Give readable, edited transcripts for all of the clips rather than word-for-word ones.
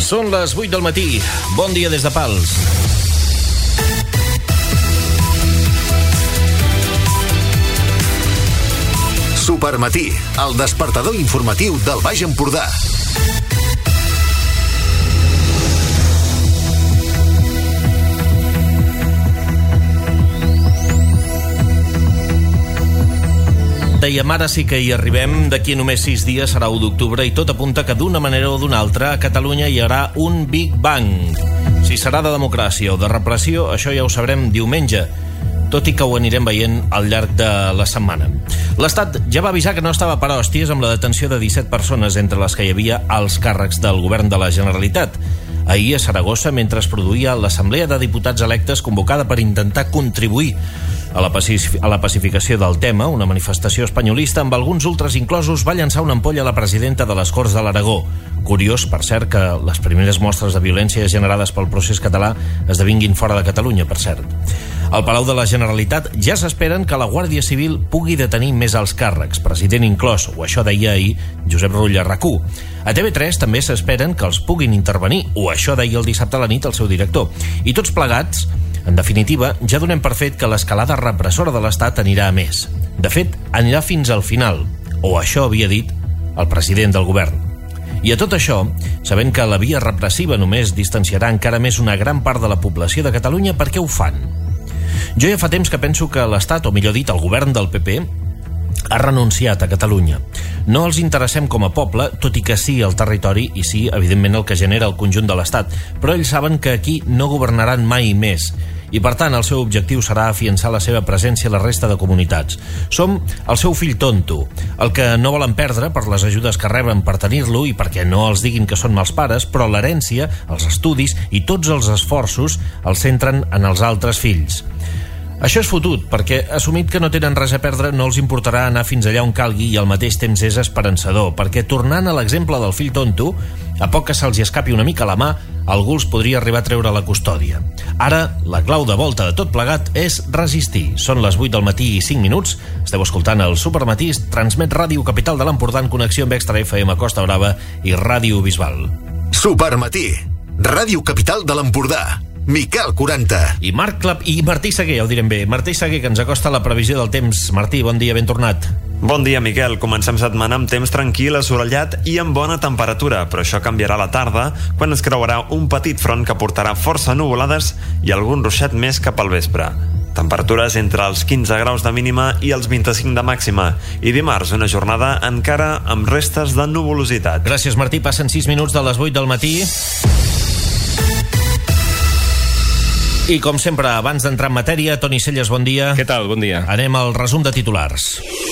Són les 8 del matí. Bon dia des de Pals. Supermatí, el despertador informatiu del Baix Empordà. Dèiem, ara sí que hi arribem. D'aquí només 6 dies serà 1 d'octubre i tot apunta que d'una manera o d'una altra a Catalunya hi haurà un Big Bang. Si serà de democràcia o de repressió, això ja ho sabrem diumenge, tot i que ho anirem veient al llarg de la setmana. L'Estat ja va avisar que no estava per hòsties amb la detenció de 17 persones, entre les que hi havia alts càrrecs del govern de la Generalitat. Ahir a Saragossa, mentre es produïa l'Assemblea de Diputats electes convocada per intentar contribuir a la pacificació del tema, una manifestació espanyolista amb alguns ultres inclosos va llançar una ampolla a la presidenta de les Corts de l'Aragó. Curiós, per cert, que les primeres mostres de violència generades pel procés català esdevinguin fora de Catalunya, per cert. Al Palau de la Generalitat ja s'esperen que la Guàrdia Civil pugui detenir més alts càrrecs, president inclòs, o això deia ahir Josep Rull a RAC1. A TV3 també s'esperen que els puguin intervenir, o això deia el dissabte a la nit el seu director. I tots plegats, en definitiva, ja donem per fet que l'escalada repressora de l'Estat anirà a més. De fet, anirà fins al final, o això havia dit el president del govern. I a tot això, sabent que la via repressiva només distanciarà encara més una gran part de la població de Catalunya, per què ho fan? Jo ja fa temps que penso que l'Estat, o millor dit, el govern del PP, ha renunciat a Catalunya. No els interessem com a poble, tot i que sí al territori i sí, evidentment, el que genera el conjunt de l'Estat, però ells saben que aquí no governaran mai més i, per tant, el seu objectiu serà afiançar la seva presència a la resta de comunitats. Som el seu fill tonto, el que no volen perdre per les ajudes que reben per tenir-lo i perquè no els diguin que són mals pares, però l'herència, els estudis i tots els esforços els centren en els altres fills. Això és fotut, perquè, assumit que no tenen res a perdre, no els importarà anar fins allà on calgui i al mateix temps és esperançador, perquè, tornant a l'exemple del fill tonto, a poc que se'ls escapi una mica la mà, algú els podria arribar a treure la custòdia. Ara, la clau de volta de tot plegat és resistir. Són les 8 del matí i 5 minuts. Esteu escoltant el Supermatí, transmet Ràdio Capital de l'Empordà en connexió amb Extra FM Costa Brava i Ràdio Bisbal. Supermatí, Ràdio Capital de l'Empordà. Miquel 40. I Martí Seguer, ja ho direm bé. Martí Seguer, que ens acosta la previsió del temps. Martí, bon dia, ben tornat. Bon dia, Miquel. Comencem setmana amb temps tranquil, assolellat i amb bona temperatura, però això canviarà a la tarda, quan es creuarà un petit front que portarà força nuvolades i algun ruixat més cap al vespre. Temperatures entre els 15 graus de mínima i els 25 de màxima. I dimarts, una jornada encara amb restes de nuvolositat. Gràcies, Martí. Passen 6 minuts de les 8 del matí. I com sempre, abans d'entrar en matèria, Toni Celles, bon dia. Què tal? Bon dia. Anem al resum de titulars.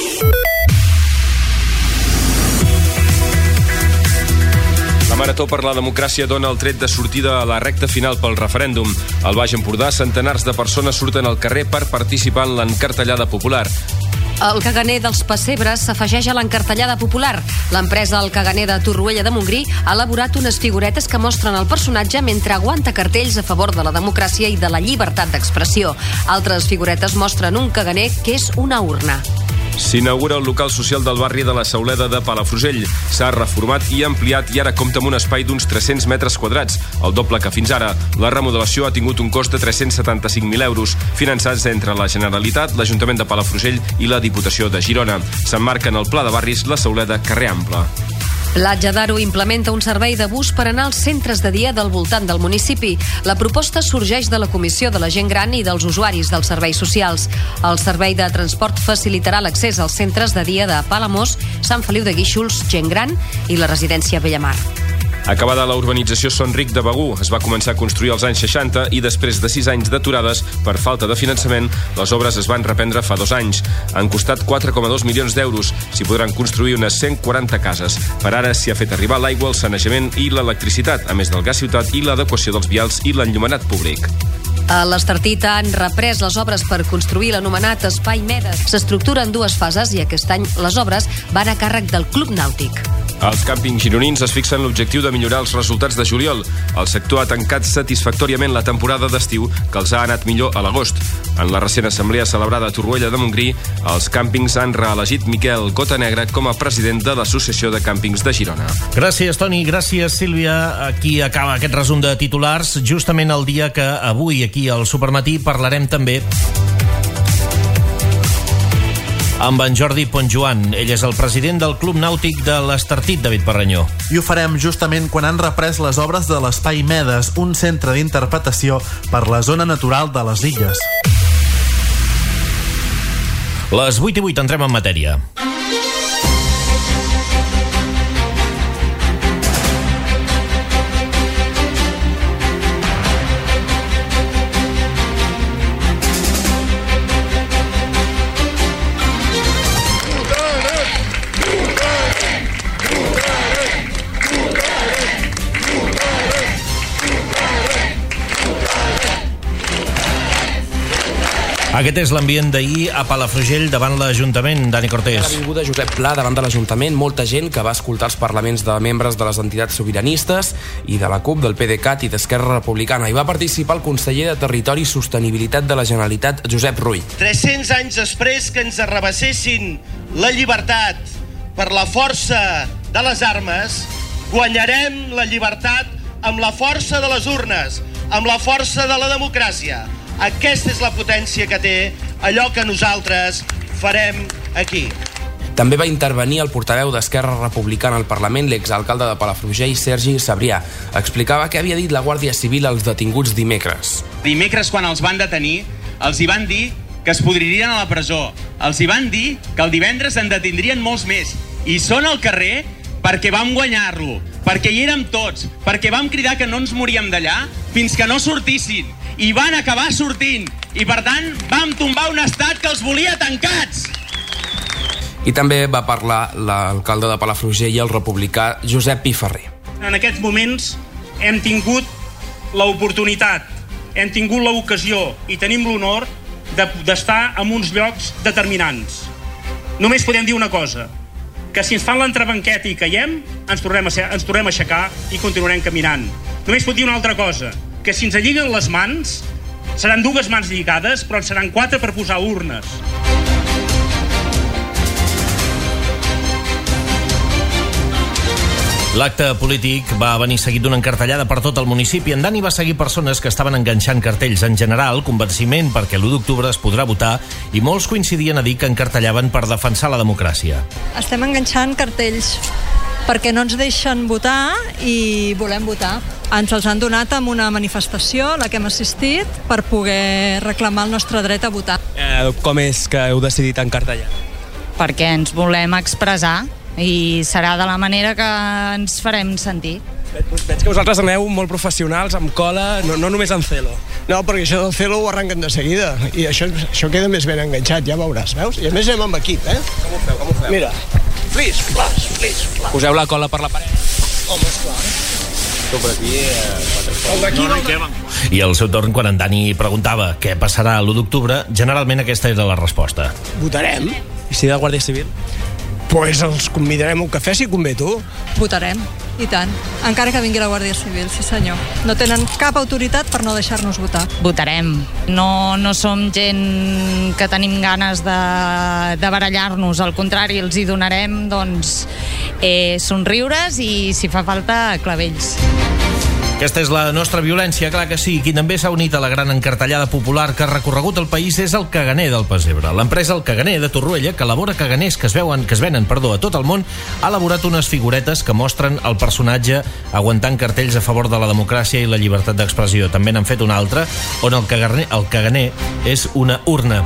La Marató per la Democràcia dona el tret de sortida a la recta final pel referèndum. Al Baix Empordà, centenars de persones surten al carrer per participar en l'encartellada popular. El caganer dels pessebres s'afegeix a l'encartellada popular. L'empresa El Caganer de Torroella de Montgrí ha elaborat unes figuretes que mostren el personatge mentre aguanta cartells a favor de la democràcia i de la llibertat d'expressió. Altres figuretes mostren un caganer que és una urna. S'inaugura el local social del barri de la Sauleda de Palafrugell. S'ha reformat i ampliat i ara compta amb un espai d'uns 300 metres quadrats, el doble que fins ara. La remodelació ha tingut un cost de 375.000 euros, finançats entre la Generalitat, l'Ajuntament de Palafrugell i la Diputació de Girona. S'emmarca en el Pla de Barris La Sauleda Carrer Ample. L'Atge d'Aro implementa un servei de bus per anar als centres de dia del voltant del municipi. La proposta sorgeix de la Comissió de la Gent Gran i dels usuaris dels serveis socials. El servei de transport facilitarà l'accés als centres de dia de Palamós, Sant Feliu de Guíxols, Gent Gran i la residència Bellamar. Acabada la urbanització Son Ric de Begur, es va començar a construir als anys 60 i després de 6 anys d'aturades per falta de finançament, les obres es van reprendre fa 2 anys. Han costat 4,2 milions d'euros. S'hi podran construir unes 140 cases. Per ara s'hi ha fet arribar l'aigua, el sanejament i l'electricitat, a més del gas ciutat i l'adequació dels vials i l'enllumenat públic. A l'Estartit han reprès les obres per construir l'anomenat Espai Medes. S'estructura en 2 fases i aquest any les obres van a càrrec del Club Nàutic. Els càmpings gironins es fixen l'objectiu de millorar els resultats de juliol. El sector ha tancat satisfactòriament la temporada d'estiu, que els ha anat millor a l'agost. En la recent assemblea celebrada a Torroella de Montgrí, els càmpings han reelegit Miquel Cotanegra com a president de l'Associació de Càmpings de Girona. Gràcies, Toni. Gràcies, Sílvia. Aquí acaba aquest resum de titulars, justament el dia que avui aquí al Supermatí parlarem també amb en Jordi Pontjoan. Ell és el president del Club Nàutic de l'Estartit, David Parrenyó. I ho farem justament quan han reprès les obres de l'Espai Medes, un centre d'interpretació per la zona natural de les Illes. Les 8:08 entrem en matèria. Aquest és l'ambient d'ahir a Palafrugell davant l'Ajuntament. Dani Cortés. L'avinguda Josep Pla davant de l'Ajuntament, molta gent que va escoltar els parlaments de membres de les entitats sobiranistes i de la CUP, del PDeCAT i d'Esquerra Republicana. Hi va participar el conseller de Territori i Sostenibilitat de la Generalitat, Josep Rull. 300 anys després que ens arrabassessin la llibertat per la força de les armes, guanyarem la llibertat amb la força de les urnes, amb la força de la democràcia. Aquesta és la potència que té allò que nosaltres farem aquí. També va intervenir el portaveu d'Esquerra Republicana al Parlament, l'exalcalde de Palafrugell, Sergi Sabrià. Explicava què havia dit la Guàrdia Civil als detinguts dimecres. Dimecres, quan els van detenir, els hi van dir que es podririen a la presó. Els hi van dir que el divendres en detindrien molts més. I són al carrer perquè vam guanyar-lo, perquè hi érem tots, perquè vam cridar que no ens moríem d'allà fins que no sortissin. I van acabar sortint. I, per tant, vam tombar un estat que els volia tancats. I també va parlar l'alcalde de Palafrugell i el republicà Josep Piferrer. En aquests moments hem tingut l'oportunitat, hem tingut l'ocasió i tenim l'honor d'estar en uns llocs determinants. Només podem dir una cosa, que si ens fan l'entrebanqueta i caiem, ens tornem a aixecar i continuarem caminant. Només pot dir una altra cosa, que si ens lliguen les mans, seran 2 mans lligades, però en seran 4 per posar urnes. L'acte polític va venir seguit d'una encartellada per tot el municipi. En Dani va seguir persones que estaven enganxant cartells. En general, convenciment perquè l'1 d'octubre es podrà votar i molts coincidien a dir que encartellaven per defensar la democràcia. Estem enganxant cartells perquè no ens deixen votar i volem votar. Ens els han donat amb una manifestació a la que hem assistit per poder reclamar el nostre dret a votar. Com és que heu decidit encartellar? Perquè ens volem expressar i serà de la manera que ens farem sentir. Veig que vosaltres aneu molt professionals, amb cola, no només en celo. No, perquè això del celo ho arrenquen de seguida i això queda més ben enganxat, ja veuràs, veus? I a més anem amb equip, eh? Com ho feu? Mira, flis, flis. Poseu la cola per la paret? Home, esclar. I al seu torn, quan en Dani preguntava què passarà l'1 d'octubre, generalment aquesta era la resposta. Votarem. I si de Guàrdia Civil? Pues els convidarem a un cafè si convé, tu. Votarem, i tant. Encara que vingui la Guàrdia Civil, sí senyor. No tenen cap autoritat per no deixar-nos votar. Votarem. No som gent que tenim ganes de barallar-nos. Al contrari, els hi donarem somriures i, si fa falta, clavells. Aquesta és la nostra violència, clar que sí. Qui també s'ha unit a la gran encartellada popular que ha recorregut el país és el Caganer del Pessebre. L'empresa El Caganer de Torroella, que elabora caganers que es venen a tot el món, ha elaborat unes figuretes que mostren el personatge aguantant cartells a favor de la democràcia i la llibertat d'expressió. També n'han fet una altra on el Caganer és una urna.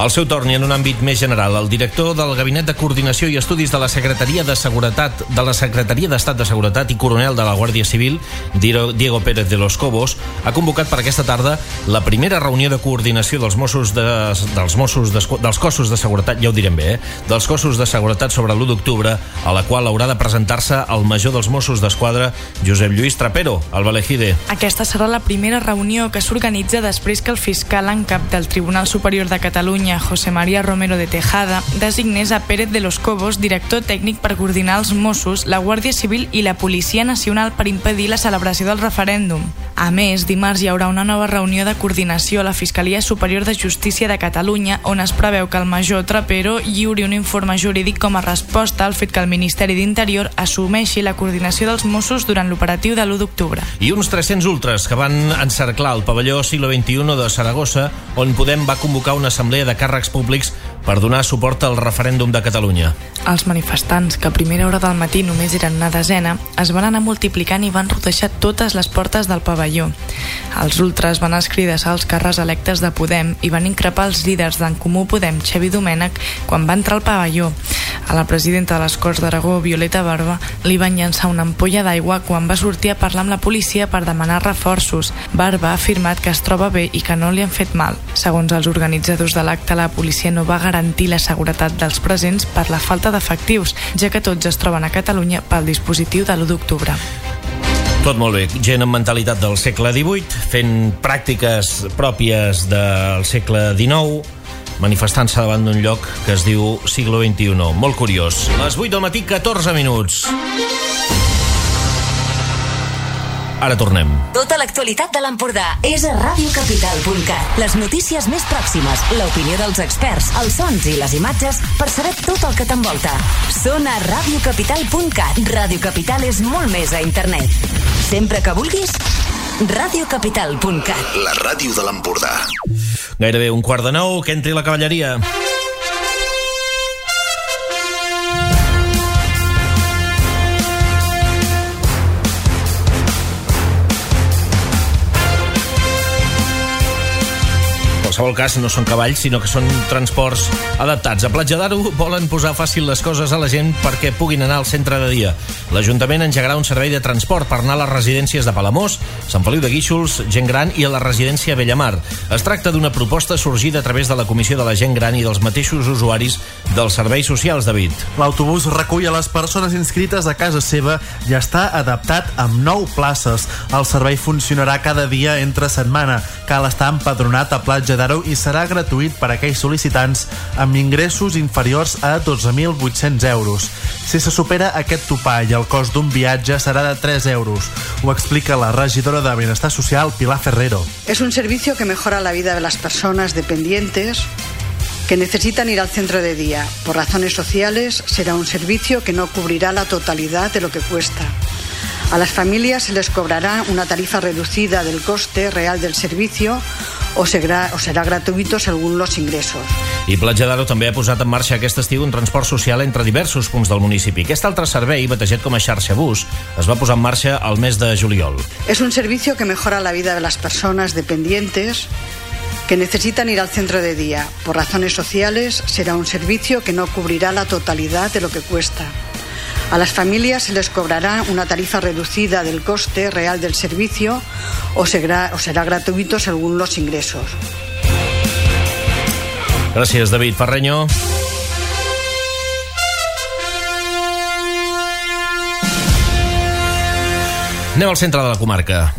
Al seu torn i en un àmbit més general, el director del Gabinet de Coordinació i Estudis de la Secretaria de Seguretat de la Secretaria d'Estat de Seguretat i coronel de la Guàrdia Civil, Diego Pérez de los Cobos, ha convocat per aquesta tarda la primera reunió de coordinació dels cossos de seguretat, ja ho direm bé, dels cossos de seguretat sobre l'1 d'octubre, a la qual haurà de presentar-se el major dels Mossos d'Esquadra, Josep Lluís Trapero, al Valejide. Aquesta serà la primera reunió que s'organitza després que el fiscal en cap del Tribunal Superior de Catalunya, José María Romero de Tejada, designés a Pérez de los Cobos director tècnic per coordinar els Mossos, la Guàrdia Civil i la Policia Nacional per impedir la celebració del referèndum. A més, dimarts hi haurà una nova reunió de coordinació a la Fiscalia Superior de Justícia de Catalunya, on es preveu que el major Trapero lliuri un informe jurídic com a resposta al fet que el Ministeri d'Interior assumeixi la coordinació dels Mossos durant l'operatiu de l'1 d'octubre. I uns 300 ultras que van encerclar el pavelló Siglo XXI de Saragossa, on Podem va convocar una assemblea de càrrecs públics per donar suport al referèndum de Catalunya. Els manifestants, que a primera hora del matí només eren una desena, es van anar multiplicant i van rodejar totes les portes del pavelló. Els ultras van escridassar els càrrecs electes de Podem i van increpar els líders d'en Comú Podem, Xavi Domènech, quan va entrar al pavelló. A la presidenta de les Corts d'Aragó, Violeta Barba, li van llançar una ampolla d'aigua quan va sortir a parlar amb la policia per demanar reforços. Barba ha afirmat que es troba bé i que no li han fet mal. Segons els organitzadors de l'acte, la policia no va garantir la seguretat dels presents per la falta d'efectius, ja que tots es troben a Catalunya pel dispositiu de l'1 d'octubre. Tot molt bé. Gent amb mentalitat del segle XVIII, fent pràctiques pròpies del segle XIX, manifestant-se davant d'un lloc que es diu Siglo XXI. Molt curiós. Les 8 del matí, 14 minuts. Ara tornem. Tota l'actualitat de l'Empordà és a radiocapital.cat. Les notícies més pròximes, l'opinió dels experts, els sons i les imatges per saber tot el que t'envolta. Són a radiocapital.cat. Radio Capital és molt més a internet. Sempre que vulguis, radiocapital.cat. La ràdio de l'Empordà. Gairebé 8:45, que entri la cavalleria. En qualsevol cas, no són cavalls, sinó que són transports adaptats. A Platja d'Aro volen posar fàcil les coses a la gent perquè puguin anar al centre de dia. L'Ajuntament engegarà un servei de transport per anar a les residències de Palamós, Sant Feliu de Guíxols, Gent Gran i a la residència Bellamar. Es tracta d'una proposta sorgida a través de la Comissió de la Gent Gran i dels mateixos usuaris dels serveis socials, David. L'autobús recull a les persones inscrites a casa seva i està adaptat amb 9 places. El servei funcionarà cada dia entre setmana. Cal estar empadronat a Platja d'Aro i serà gratuït per a aquells sol·licitants amb ingressos inferiors a 12.800 euros. Si se supera aquest topall, el cost d'un viatge serà de 3 euros. Ho explica la regidora de Benestar Social, Pilar Ferrero. Es un servicio que mejora la vida de las personas dependientes que necesitan ir al centro de día. Por razones sociales, será un servicio que no cubrirá la totalidad de lo que cuesta. A las familias se les cobrará una tarifa reducida del coste real del servicio o serà gratuït segons els ingressos. I Platja d'Aro també ha posat en marxa aquest estiu un transport social entre diversos punts del municipi. Aquest altre servei, batejat com a xarxa bus, es va posar en marxa al mes de juliol. Es un servicio que mejora la vida de las personas dependientes que necesitan ir al centro de día. Por razones sociales, será un servicio que no cubrirá la totalidad de lo que cuesta. A las familias se les cobrará una tarifa reducida del coste real del servicio o serà gratuït segons els ingressos. Gràcies, David Ferreño. Anem al centre de la comarca.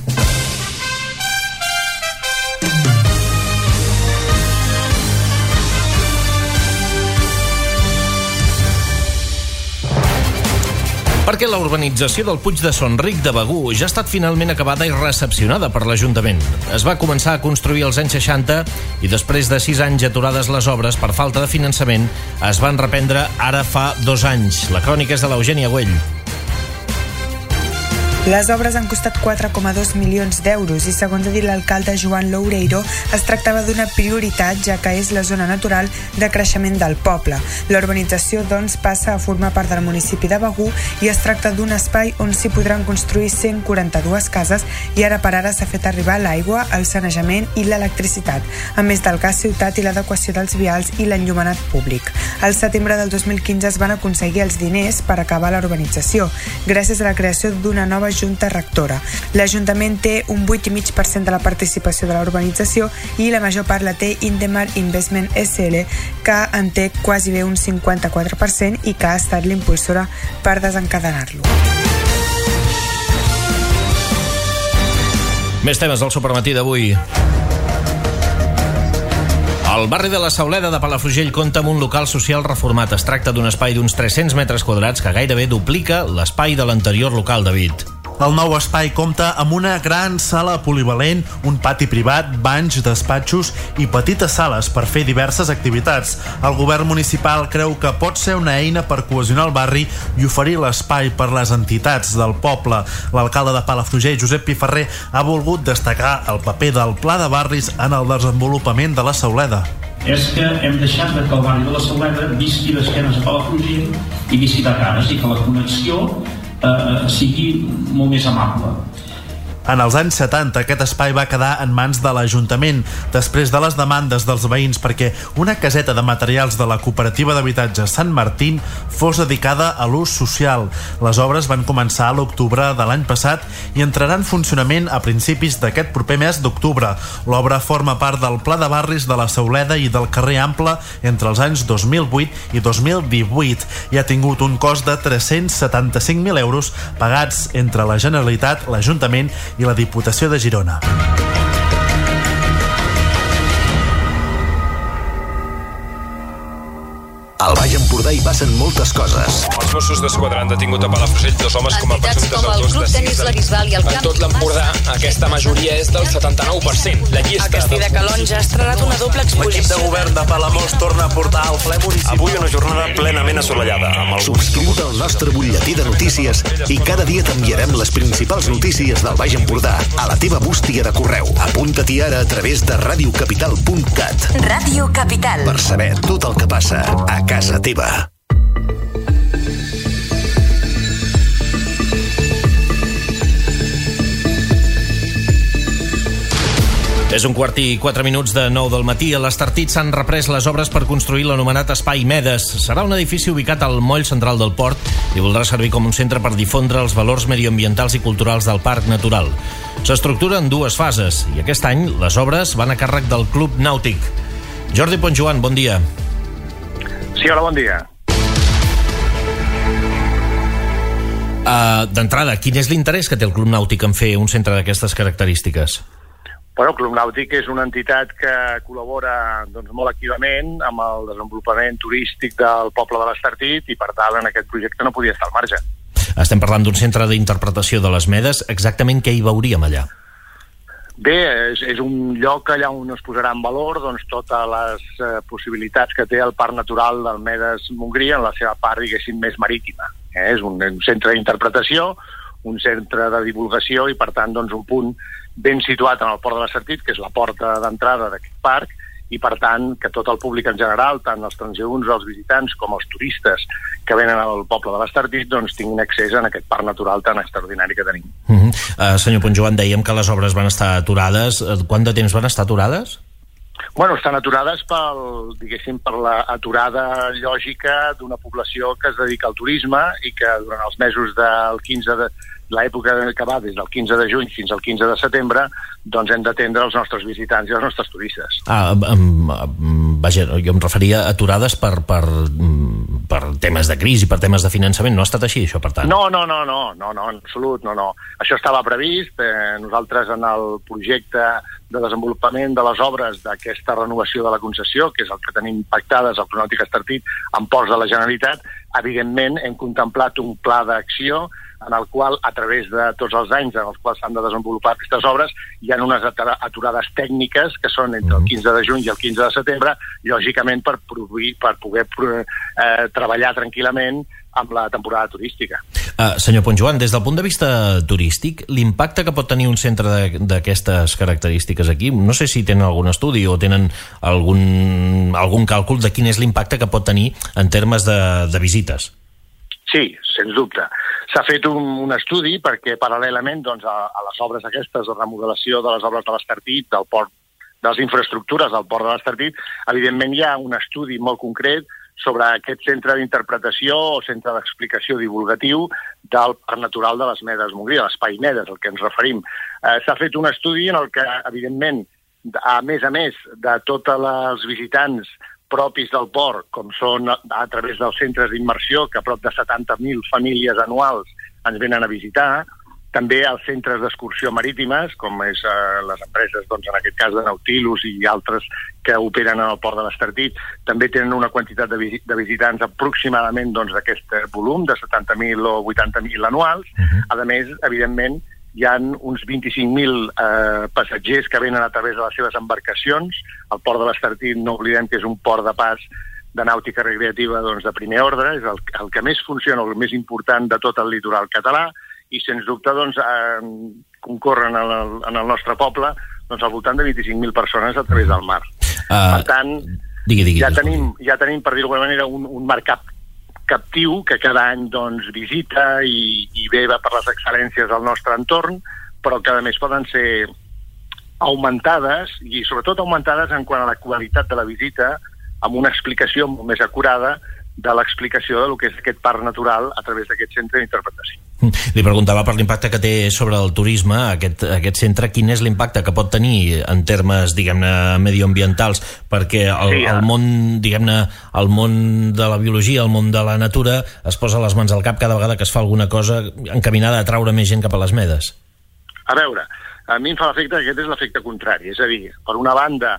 Perquè la urbanització del Puig de Son Ric de Begur ja ha estat finalment acabada i recepcionada per l'Ajuntament. Es va començar a construir als anys 60 i després de 6 anys aturades les obres per falta de finançament es van reprendre ara fa 2 anys. La crònica és de l'Eugènia Güell. Les obres han costat 4,2 milions d'euros i, segons ha dit l'alcalde Joan Loureiro, es tractava d'una prioritat, ja que és la zona natural de creixement del poble. La urbanització, doncs, passa a formar part del municipi de Begur i es tracta d'un espai on s'hi podran construir 142 cases i ara per ara s'ha fet arribar l'aigua, el sanejament i l'electricitat, a més del gas ciutat i l'adequació dels vials i l'enllumenat públic. Al setembre del 2015 es van aconseguir els diners per acabar la urbanització, gràcies a la creació d'una nova junta rectora. L'Ajuntament té un 8,5% de la participació de la urbanització i la major part la té Indemar Investment SL, que en té quasi bé un 54% i que ha estat l'impulsora per desencadenar-lo. Més temes del Supermatí d'avui. El barri de la Sauleda de Palafrugell compta amb un local social reformat. Es tracta d'un espai d'uns 300 metres quadrats que gairebé duplica l'espai de l'anterior local, David. El nou espai compta amb una gran sala polivalent, un pati privat, banys, despatxos i petites sales per fer diverses activitats. El govern municipal creu que pot ser una eina per cohesionar el barri i oferir l'espai per les entitats del poble. L'alcalde de Palafrugell, Josep Piferrer, ha volgut destacar el paper del Pla de Barris en el desenvolupament de la Sauleda. És que hem deixat que el barri de la Sauleda visqui d'esquenes a Palafrugell i visqui de cares i que la connexió sigui molt més amable. En els anys 70 aquest espai va quedar en mans de l'Ajuntament després de les demandes dels veïns perquè una caseta de materials de la cooperativa d'habitatge Sant Martín fos dedicada a l'ús social. Les obres van començar a l'octubre de l'any passat i entraran en funcionament a principis d'aquest proper mes d'octubre. L'obra forma part del Pla de Barris de la Sauleda i del carrer Ample entre els anys 2008 i 2018 i ha tingut un cost de 375.000 euros pagats entre la Generalitat, l'Ajuntament i la Diputació de Girona. Al Baix Empordà hi passen moltes coses. Els Mossos d'Esquadra han detingut a Palafrugell 2 homes com a presumptes autors de 6 En tot l'Empordà, aquesta majoria és del 79%. La llista... El Castell de Calonja ha estrenat una doble exposició. L'equip de govern de Palamós torna a portar al ple municipal. Avui una jornada plenament assolellada. Subscriu-te al nostre butlletí de notícies i cada dia t'enviarem les principals notícies del Baix Empordà a la teva bústia de correu. Apunta-t'hi ara a través de radiocapital.cat. Ràdio Capital. Per saber tot el que passa a casa teva. És 1:04 de 9 del matí. A l'Estartit s'han reprès les obres per construir l'anomenat Espai Medes. Serà un edifici ubicat al moll central del port i voldrà servir com un centre per difondre els valors mediambientals i culturals del Parc Natural. S'estructura en 2 fases i aquest any les obres van a càrrec del Club Nàutic. Jordi Ponsjoan, bon dia. Sí, hola, bon dia. D'entrada, quin és l'interès que té el Club Nàutic en fer un centre d'aquestes característiques? Bueno, el Club Nàutic és una entitat que col·labora molt activament amb el desenvolupament turístic del poble de l'Estartit i, per tant, en aquest projecte no podia estar al marge. Estem parlant d'un centre d'interpretació de les Medes. Exactament què hi veuríem allà? Bé, és un lloc allà on es posarà en valor totes les possibilitats que té el Parc Natural del Medes Montgrí en la seva part, diguéssim, més marítima. És un centre d'interpretació, un centre de divulgació i, per tant, un punt ben situat en el port de l'Estartit, que és la porta d'entrada d'aquest parc, i, per tant, que tot el públic en general, tant els transeünts, els visitants, com els turistes que venen al poble de l'Estartit, tinguin accés a aquest parc natural tan extraordinari que tenim. Senyor Ponsjoan, dèiem que les obres van estar aturades. Quant de temps van estar aturades? Bueno, estan aturades per l'aturada lògica d'una població que es dedica al turisme i que durant els mesos del 15 de l'època que va des del 15 de juny fins al 15 de setembre, hem d'atendre els nostres visitants i els nostres turistes. Vaja, jo em referia a aturades per temes de crisi, per temes de finançament. No ha estat així, això, per tant? No, en absolut, no. Això estava previst. Nosaltres, en el projecte de desenvolupament de les obres d'aquesta renovació de la concessió, que és el que tenim pactades al Club Nàutic Estartit amb ports de la Generalitat, evidentment hem contemplat un pla d'acció en el qual, a través de tots els anys en els quals s'han de desenvolupar aquestes obres, hi ha unes aturades tècniques que són entre el 15 de juny i el 15 de setembre, lògicament per poder treballar tranquil·lament amb la temporada turística. Senyor Pontjoan, des del punt de vista turístic, l'impacte que pot tenir un centre d'aquestes característiques aquí, no sé si tenen algun estudi o tenen algun càlcul de quin és l'impacte que pot tenir en termes de visites. Sí, sens dubte. S'ha fet un estudi perquè paral·lelament doncs, a les obres aquestes de remodelació de les obres de l'Estartit, del port, de les infraestructures del port de l'Estartit, evidentment hi ha un estudi molt concret sobre aquest centre d'interpretació o centre d'explicació divulgatiu del Parc Natural de les Medes Montgrí, de l'Espai Medes, al que ens referim. S'ha fet un estudi en el que, evidentment, a més de tots els visitants propis del port, com són a través dels centres d'immersió, que a prop de 70.000 famílies anuals ens venen a visitar, també els centres d'excursió marítimes, com és les empreses, doncs, en aquest cas de Nautilus i altres que operen en el port de l'Estartit, també tenen una quantitat de visitants aproximadament d'aquest volum, de 70.000 o 80.000 anuals. A més, evidentment, hi ha uns 25.000 passatgers que venen a través de les seves embarcacions. El port de l'Estartit, no oblidem que és un port de pas de nàutica recreativa de primer ordre, és el que més funciona, el més important de tot el litoral català, i sens dubte concorren en el nostre poble al voltant de 25.000 persones a través del mar. Per tant, ja tenim, per dir-ho d'alguna manera, un mercat captiu que cada any visita i ve per les excel·lències del nostre entorn, però que a més poden ser augmentades, i sobretot augmentades en quant a la qualitat de la visita, amb una explicació molt més acurada de l'explicació del que és aquest parc natural a través d'aquest centre d'interpretació. Li preguntava per l'impacte que té sobre el turisme aquest centre, quin és l'impacte que pot tenir en termes, diguem-ne, medioambientals, perquè el món, diguem-ne, el món de la biologia, el món de la natura, es posa les mans al cap cada vegada que es fa alguna cosa encaminada a atraure més gent cap a les Medes. A veure, a mi em fa l'efecte que aquest és l'efecte contrari, és a dir, per una banda,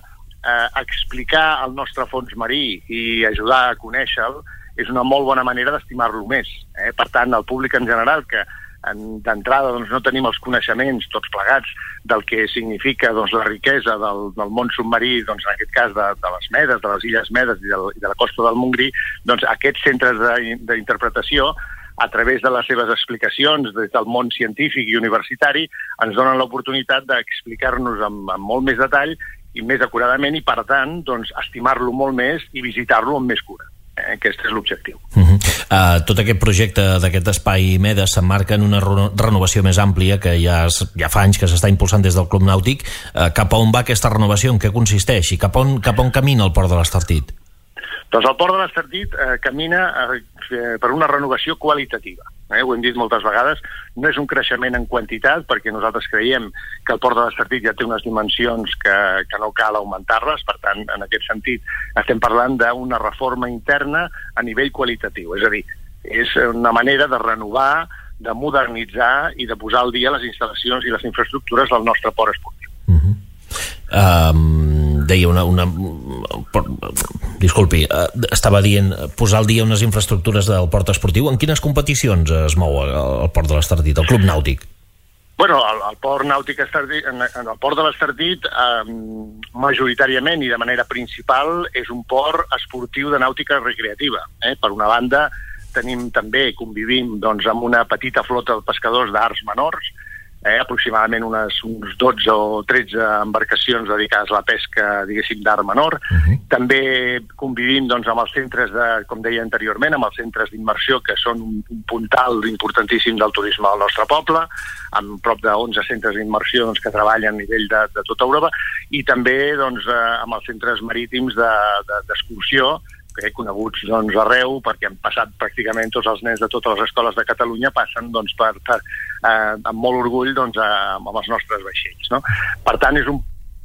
explicar el nostre fons marí i ajudar a conèixer-lo és una molt bona manera d'estimar-lo més. Per tant, el públic en general, que d'entrada no tenim els coneixements tots plegats del que significa la riquesa del món submarí, en aquest cas de les Medes, de les Illes Medes i de la costa del Montgrí, aquests centres d'interpretació, a través de les seves explicacions des del món científic i universitari, ens donen l'oportunitat d'explicar-nos amb molt més detall i més acuradament, i per tant, estimar-lo molt més i visitar-lo amb més cura. Aquest és l'objectiu. Tot aquest projecte d'aquest espai Medes s'emmarca en una renovació més àmplia que ja fa anys que s'està impulsant des del Club Nàutic. Cap a on va aquesta renovació? En què consisteix? I cap a on camina el Port de l'Estartit? Doncs el Port de l'Estartit camina per una renovació qualitativa. Ho hem dit moltes vegades, no és un creixement en quantitat, perquè nosaltres creiem que el Port de l'Estartit ja té unes dimensions que no cal augmentar-les, per tant, en aquest sentit, estem parlant d'una reforma interna a nivell qualitatiu, és a dir, és una manera de renovar, de modernitzar i de posar al dia les instal·lacions i les infraestructures del nostre port esportiu. Deia disculpi, estava dient posar al dia unes infraestructures del port esportiu. En quines competicions es mou el Port de l'Estartit, el Club Nàutic? Bueno, el Port Nàutic en el Port de l'Estartit majoritàriament i de manera principal és un port esportiu de nàutica recreativa. Per una banda convivim amb una petita flota de pescadors d'arts menors, aproximadament uns 12 o 13 embarcacions dedicades a la pesca, diguéssim, d'art menor. També convivim amb els centres com deia anteriorment, amb els centres d'immersió, que són un puntal importantíssim del turisme del nostre poble, amb prop de 11 centres d'immersió que treballen a nivell de tota Europa, i també amb els centres marítims d'excursió, coneguts arreu, perquè han passat pràcticament tots els nens de totes les escoles de Catalunya passen amb molt orgull amb els nostres vaixells. Per tant, és un...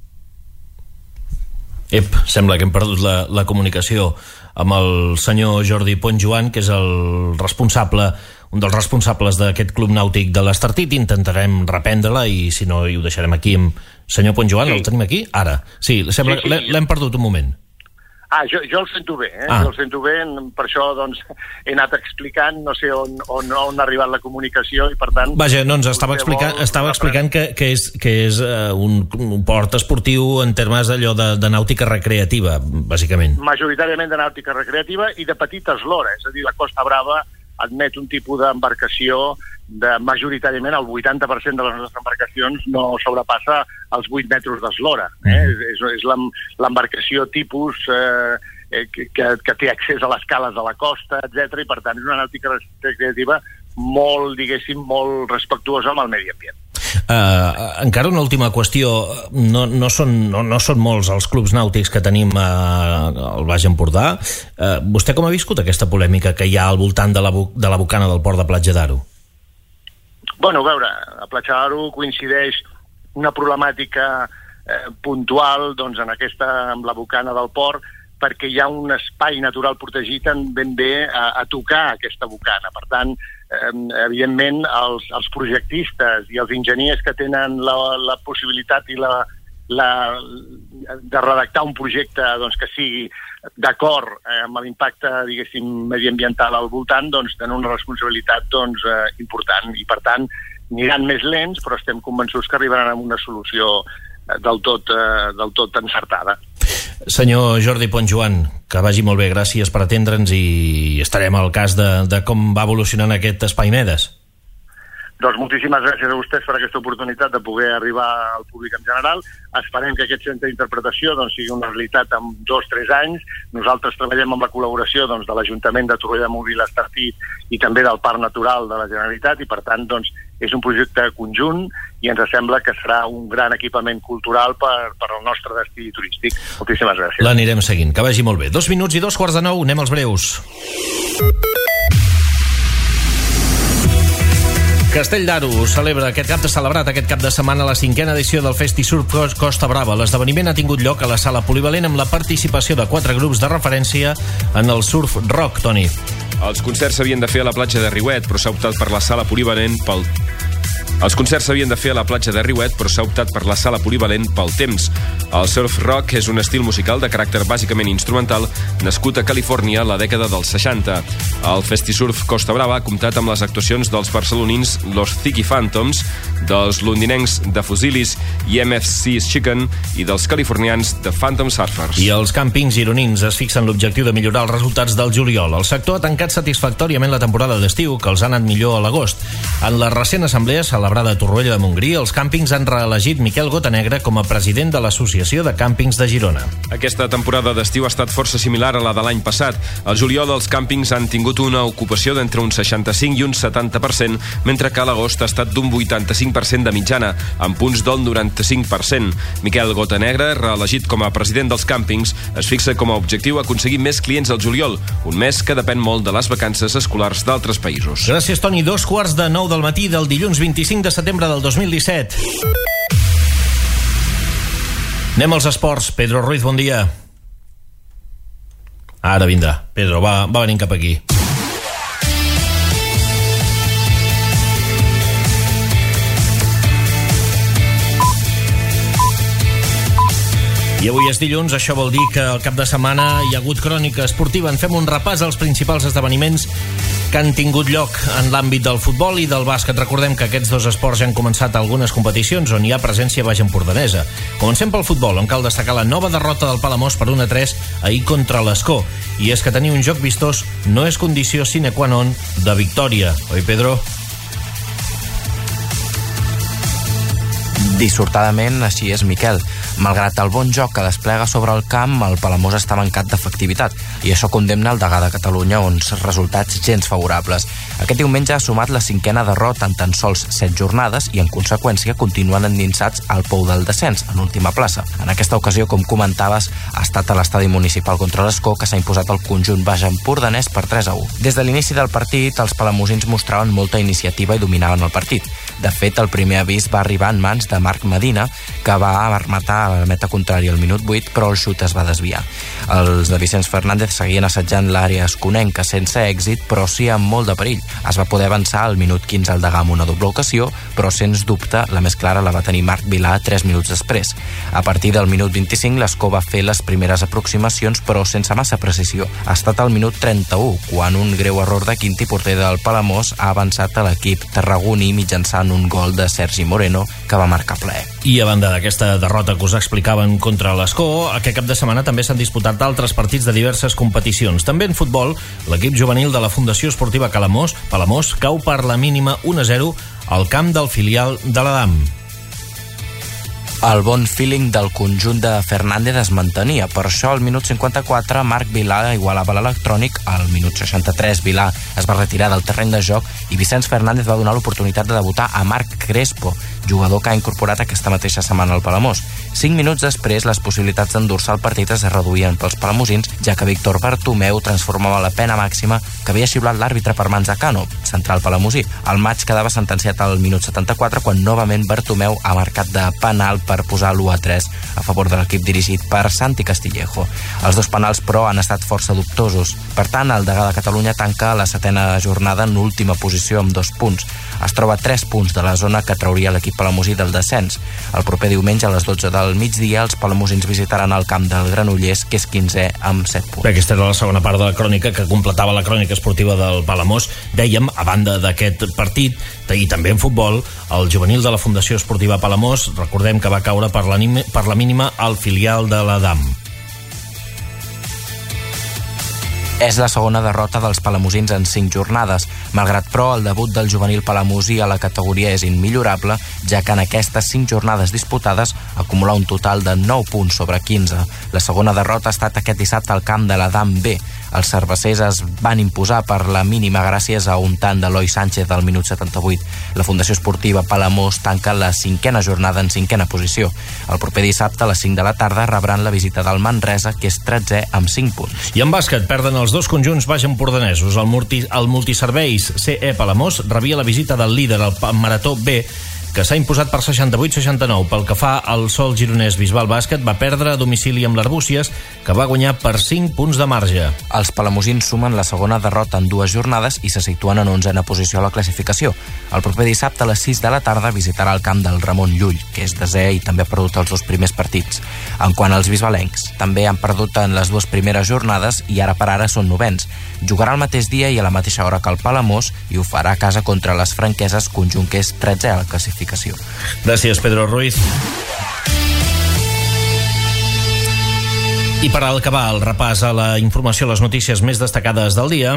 Sembla que hem perdut la comunicació amb el senyor Jordi Pontjoan, que és un dels responsables d'aquest Club Nàutic de l'Estartit. Intentarem reprendre-la i si no ho deixarem aquí amb senyor Pontjoan. El tenim aquí? Ara. Sí, sembla que l'hem perdut un moment. Jo el sento bé, jo el sento bé, per això he anat explicant, no sé on ha arribat la comunicació i per tant... Vaja, no, ens estava explicant que és un port esportiu en termes d'allò de nàutica recreativa, bàsicament. Majoritàriament de nàutica recreativa i de petit eslora, és a dir, la Costa Brava admet un tipus d'embarcació majoritàriament el 80% de les nostres embarcacions no sobrepassa els 8 metres d'eslora. És l'embarcació tipus que té accés a les cales de la costa, etc. I per tant és una nàutica recreativa molt, diguéssim, molt respectuosa amb el medi ambient. Encara una última qüestió. No són molts els clubs nàutics que tenim al Baix Empordà. Vostè com ha viscut aquesta polèmica que hi ha al voltant de la bocana del port de Platja d'Aro? Bueno, a veure, a Platja d'Aro coincideix una problemàtica puntual amb la bocana del port, perquè hi ha un espai natural protegit ben bé a tocar aquesta bocana. Per tant, evidentment, els projectistes i els enginyers que tenen la possibilitat de redactar un projecte que sigui d'acord amb l'impacte, diguéssim, mediambiental al voltant, tenen una responsabilitat important. I, per tant, aniran més lents, però estem convençuts que arribaran a una solució del tot encertada. Senyor Jordi Ponsjoan, que vagi molt bé, gràcies per atendre'ns i estarem al cas de com va evolucionant aquest Espai Medes. Doncs moltíssimes gràcies a vostès per aquesta oportunitat de poder arribar al públic en general. Esperem que aquest centre d'interpretació sigui una realitat en 2-3 anys. Nosaltres treballem amb la col·laboració de l'Ajuntament de Torroella de Montgrí, l'Estartit i també del Parc Natural de la Generalitat, i per tant és un projecte conjunt i ens sembla que serà un gran equipament cultural per al nostre destí turístic. Moltíssimes gràcies. L'anirem seguint, que vagi molt bé. 2 minuts i 2:45, anem als breus. Castell d'Aro celebrat aquest cap de setmana la 5a edició del FestiSurf Costa Brava. L'esdeveniment ha tingut lloc a la sala polivalent amb la participació de 4 grups de referència en el surf rock, Toni. Els concerts s'havien de fer a la platja de Riuet, però s'ha optat per la sala polivalent pel temps. El surf rock és un estil musical de caràcter bàsicament instrumental nascut a Califòrnia a la dècada dels 60. El FestiSurf Costa Brava ha comptat amb les actuacions dels barcelonins Los Tiki Phantoms, dels londinencs de Fusilis i MFC Chicken i dels californians de Phantom Surfers. I els càmpings gironins es fixen l'objectiu de millorar els resultats del juliol. El sector ha tancat satisfactòriament la temporada d'estiu, que els ha anat millor a l'agost. En la recent assemblea celebrada a Torroella de Montgrí, els càmpings han reelegit Miquel Gotanegra com a president de l'Associació de Càmpings de Girona. Aquesta temporada d'estiu ha estat força similar a la de l'any passat. Al juliol els càmpings han tingut una ocupació d'entre un 65 i un 70%, mentre que a l'agost ha estat d'un 85% de mitjana, amb punts del 95%. Miquel Gotanegra, reelegit com a president dels càmpings, es fixa com a objectiu aconseguir més clients al juliol, un mes que depèn molt de les vacances escolars d'altres països. Gràcies, Toni. 2:45 del matí del dilluns 25 de setembre del 2017. Anem als esports. Pedro Ruiz, bon dia. Ara vindrà. Pedro, va venint cap aquí. I avui és dilluns, això vol dir que al cap de setmana hi ha hagut crònica esportiva. En fem un repàs als principals esdeveniments que han tingut lloc en l'àmbit del futbol i del bàsquet. Recordem que aquests dos esports ja han començat algunes competicions on hi ha presència baix-empordanesa. Comencem pel futbol, on cal destacar la nova derrota del Palamós per 1-3 ahir contra l'Escó. I és que tenir un joc vistós no és condició sine qua non de victòria. Oi, Pedro? Dissortadament, així és, Miquel. Malgrat el bon joc que desplega sobre el camp, el Palamós està mancat d'efectivitat, i això condemna el degà de Catalunya a uns resultats gens favorables. Aquest diumenge ha sumat la 5a derrota en tan sols 7 jornades i, en conseqüència, continuen endinsats al pou del descens, en última plaça. En aquesta ocasió, com comentaves, ha estat a l'estadi municipal contra l'Escó que s'ha imposat el conjunt baix-empordanès per 3-1. Des de l'inici del partit, els palamosins mostraven molta iniciativa i dominaven el partit. De fet, el primer avís va arribar en mans de Marc Medina, que va rematar a la meta contrària al minut 8, però el xut es va desviar. Els de Vicenç Fernández seguien assetjant l'àrea esconenca sense èxit, però sí amb molt de perill. Es va poder avançar al minut 15 al degà amb una doble ocasió, però sens dubte la més clara la va tenir Marc Vilà 3 minuts després. A partir del minut 25 l'Escó va fer les primeres aproximacions, però sense massa precisió. Ha estat al minut 31, quan un greu error de Quinti, porter del Palamós, ha avançat a l'equip tarragoní mitjançant un gol de Sergi Moreno, que va marcar plaer. I a banda d'aquesta derrota acusada explicaven contra l'Escó, aquest cap de setmana també s'han disputat altres partits de diverses competicions. També en futbol, l'equip juvenil de la Fundació Esportiva Palamós cau per la mínima 1-0 al camp del filial de l'Adam. El bon feeling del conjunt de Fernández es mantenia. Per això, al minut 54, Marc Vilà igualava l'Electrònic. Al minut 63, Vilà es va retirar del terreny de joc i Vicenç Fernández va donar l'oportunitat de debutar a Marc Crespo, jugador que ha incorporat aquesta mateixa setmana al Palamós. 5 minuts després, les possibilitats d'endur-se el partit es reduïen pels palamosins, ja que Víctor Bartomeu transformava la pena màxima que havia xiulat l'àrbitre per Manzacano, central palamosí. El maig quedava sentenciat al minut 74 quan novament Bartomeu ha marcat de penal per posar l'1-3 a favor de l'equip dirigit per Santi Castillejo. Els dos penals, però, han estat força dubtosos. Per tant, el degà de Catalunya tanca la 7a jornada en última posició amb 2 punts. Es troba a 3 punts de la zona que trauria l'equip palamosí del descens. El proper diumenge a les 12 del migdia els palamosins visitaran el camp del Granollers, que és 15è amb 7 punts. Bé, aquesta era la segona part de la crònica que completava la crònica esportiva del Palamós. Dèiem, a banda d'aquest partit, i també en futbol, el juvenil de la Fundació Esportiva Palamós, recordem que va caure per la mínima al filial de l'Adam. És la segona derrota dels palamosins en 5 jornades. Malgrat, però, el debut del juvenil palamosí a la categoria és immillorable, ja que en aquestes 5 jornades disputades acumula un total de 9 punts sobre 15. La segona derrota ha estat aquest dissabte al camp de l'Adam B. Els cervesers es van imposar per la mínima gràcies a un tant d'Eloi Sánchez al minut 78. La Fundació Esportiva Palamós tanca la 5a jornada en 5a posició. El proper dissabte a les 5 de la tarda rebran la visita del Manresa, que és 13è amb 5 punts. I en bàsquet perden els dos conjunts baix-empordanesos. El multiserveis CE Palamós rebia la visita del líder, el Marató B, que s'ha imposat per 68-69. Pel que fa al Sol Gironès Bisbal Bàsquet, va perdre a domicili amb l'Arbúcies, que va guanyar per 5 punts de marge. Els palamosins sumen la segona derrota en 2 jornades i se situen en 11a posició a la classificació. El proper dissabte a les 6 de la tarda visitarà el camp del Ramon Llull, que és 10è i també ha perdut els 2 primers partits. En quant als bisbalencs, també han perdut en les 2 primeres jornades i ara per ara són 9ens. Jugarà el mateix dia i a la mateixa hora que el Palamós i ho farà a casa contra les franqueses, conjunt que és 13è a la classificació. Gràcies, Pedro Ruiz. I per acabar el repàs a la informació, les notícies més destacades del dia.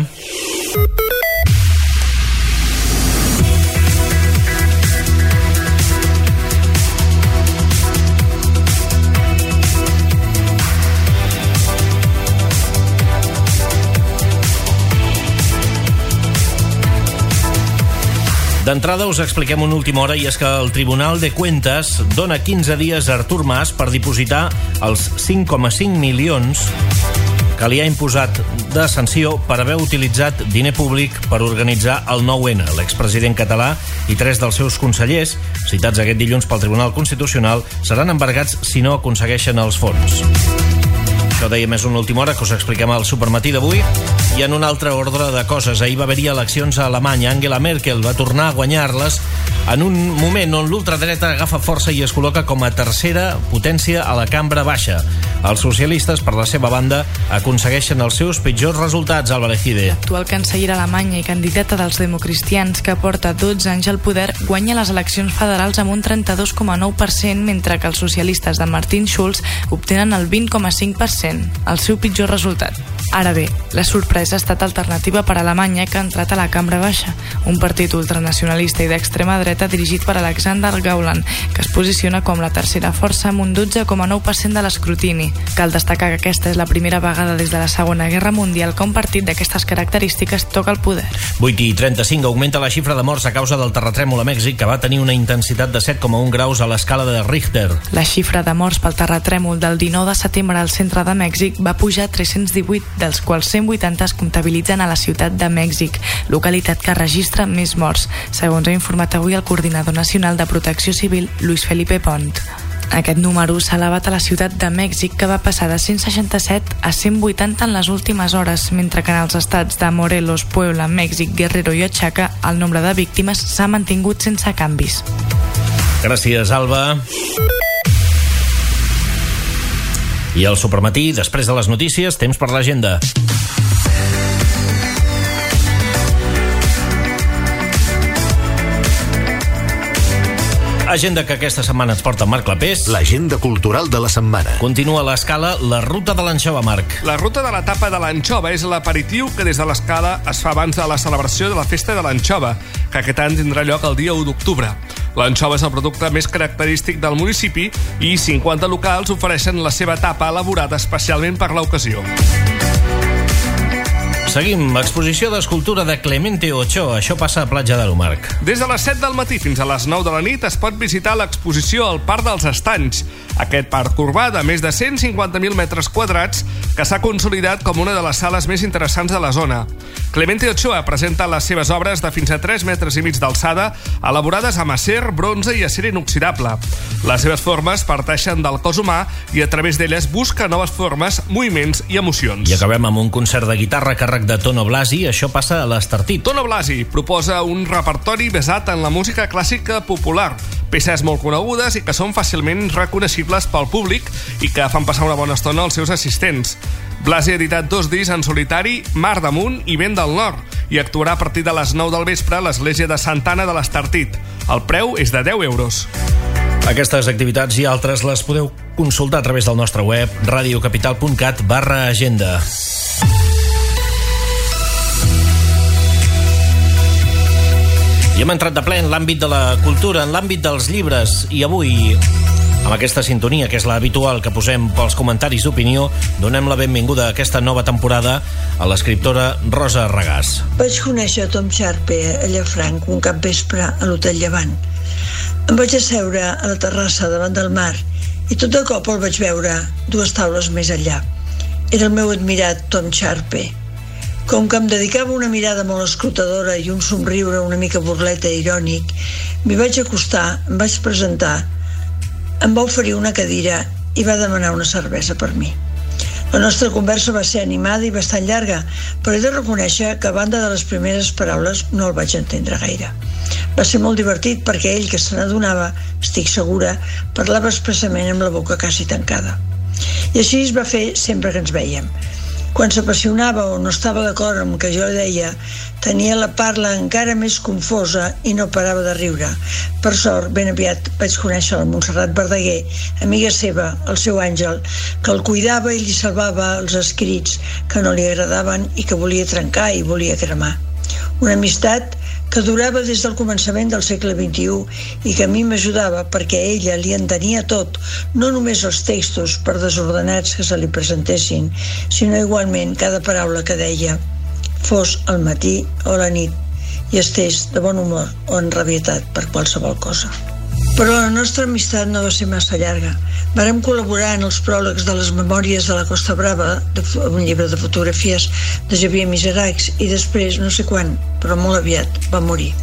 D'entrada us expliquem una última hora, i és que el Tribunal de Cuentas dona 15 dies a Artur Mas per dipositar els 5,5 milions que li ha imposat de sanció per haver utilitzat diner públic per organitzar el 9-N. L'expresident català i 3 dels seus consellers, citats aquest dilluns pel Tribunal Constitucional, seran embargats si no aconsegueixen els fons. Això dèiem és una última hora que us expliquem al Supermatí d'avui. I en un altre ordre de coses, ahir va haver-hi eleccions a Alemanya. Angela Merkel va tornar a guanyar-les en un moment on l'ultradreta agafa força i es col·loca com a tercera potència a la cambra baixa. Els socialistes, per la seva banda, aconsegueixen els seus pitjors resultats, Álvaro Ejide. L'actual cancellera alemanya i candidata dels democristians, que porta 12 anys al poder, guanya les eleccions federals amb un 32,9%, mentre que els socialistes de Martin Schulz obtenen el 20,5%, el seu pitjor resultat. Ara bé, la sorpresa ha estat Alternativa per Alemanya, que ha entrat a la cambra baixa, un partit ultranacionalista i d'extrema dreta dirigit per Alexander Gauland, que es posiciona com la tercera força amb un 12,9% de l'escrutini. Cal destacar que aquesta és la primera vegada des de la Segona Guerra Mundial que un partit d'aquestes característiques toca el poder. 8:35 augmenta la xifra de morts a causa del terratrèmol a Mèxic, que va tenir una intensitat de 7,1 graus a l'escala de Richter. La xifra de morts pel terratrèmol del 19 de setembre al centre de Mèxic va pujar a 318, dels quals 180 es comptabilitzen a la ciutat de Mèxic, localitat que registra més morts, segons ha informat avui el coordinador nacional de Protecció Civil, Luis Felipe Pont. Aquest número s'ha elevat a la ciutat de Mèxic, que va passar de 167 a 180 en les últimes hores, mentre que en els estats de Morelos, Puebla, Mèxic, Guerrero i Oaxaca el nombre de víctimes s'ha mantingut sense canvis. Gràcies, Alba. I al Supermatí, després de les notícies, temps per l'agenda. Agenda que aquesta setmana ens porta Marc Clapés. L'agenda cultural de la setmana. Continua l'escala La Ruta de l'Anxova, Marc. La Ruta de la Tapa de l'Anxova és l'aperitiu que des de l'escala es fa abans de la celebració de la Festa de l'Anxova, que aquest any tindrà lloc el dia 1 d'octubre. L'anxova és el producte més característic del municipi i 50 locals ofereixen la seva tapa elaborada especialment per l'ocasió. Seguim. Exposició d'escultura de Clemente Ochoa. Això passa a Platja d'Aro, Marc. Des de les 7 del matí fins a les 9 de la nit es pot visitar l'exposició al Parc dels Estanys. Aquest parc urbà de més de 150.000 metres quadrats que s'ha consolidat com una de les sales més interessants de la zona. Clemente Ochoa presenta les seves obres de fins a 3 metres i mig d'alçada, elaborades amb acer, bronze i acer inoxidable. Les seves formes parteixen del cos humà i a través d'elles busca noves formes, moviments i emocions. I acabem amb un concert de guitarra a càrrec de Tono Blasi. Això passa a l'Estartit. Tono Blasi proposa un repertori basat en la música clàssica popular, peces molt conegudes i que són fàcilment reconeixibles pel públic i que fan passar una bona estona als seus assistents. Blasi ha editat 2 discs en solitari, Mar damunt i Vent del Nord, i actuarà a partir de les 9 del vespre a l'església de Santa Anna de l'Estartit. El preu és de 10 euros. Aquestes activitats i altres les podeu consultar a través del nostre web radiocapital.cat/agenda. I hem entrat de ple en l'àmbit de la cultura, en l'àmbit dels llibres, i avui, amb aquesta sintonia, que és l'habitual que posem pels comentaris d'opinió, donem la benvinguda a aquesta nova temporada a l'escriptora Rosa Regàs. Vaig conèixer Tom Sharpe a Llafranc un capvespre a l'Hotel Llevant. Em vaig asseure a la terrassa davant del mar i tot de cop el vaig veure 2 taules més enllà. Era el meu admirat Tom Sharpe. Com que em dedicava una mirada molt escrutadora i un somriure una mica burleta i irònic, m'hi vaig acostar, em vaig presentar, em va oferir una cadira i va demanar una cervesa per mi. La nostra conversa va ser animada i bastant llarga, però he de reconèixer que a banda de les primeres paraules no el vaig entendre gaire. Va ser molt divertit perquè ell, que se n'adonava, estic segura, parlava expressament amb la boca quasi tancada. I així es va fer sempre que ens vèiem. Quan s'apassionava o no estava d'acord amb el que jo deia, tenia la parla encara més confosa i no parava de riure. Per sort, ben aviat vaig conèixer la Montserrat Verdaguer, amiga seva, el seu àngel, que el cuidava i li salvava els escrits que no li agradaven i que volia trencar i volia cremar. Una amistat que durava des del començament del segle XXI i que a mi m'ajudava perquè ella li entenia tot, no només els textos per desordenats que se li presentessin, sinó igualment cada paraula que deia, fos al matí o a la nit, i estés de bon humor o enrabietat per qualsevol cosa. Però la nostra amistat no va ser massa llarga. Vàrem col·laborar en els pròlegs de les Memòries de la Costa Brava, un llibre de fotografies de Xavier Miseracs, i després, no sé quan, però molt aviat, va morir.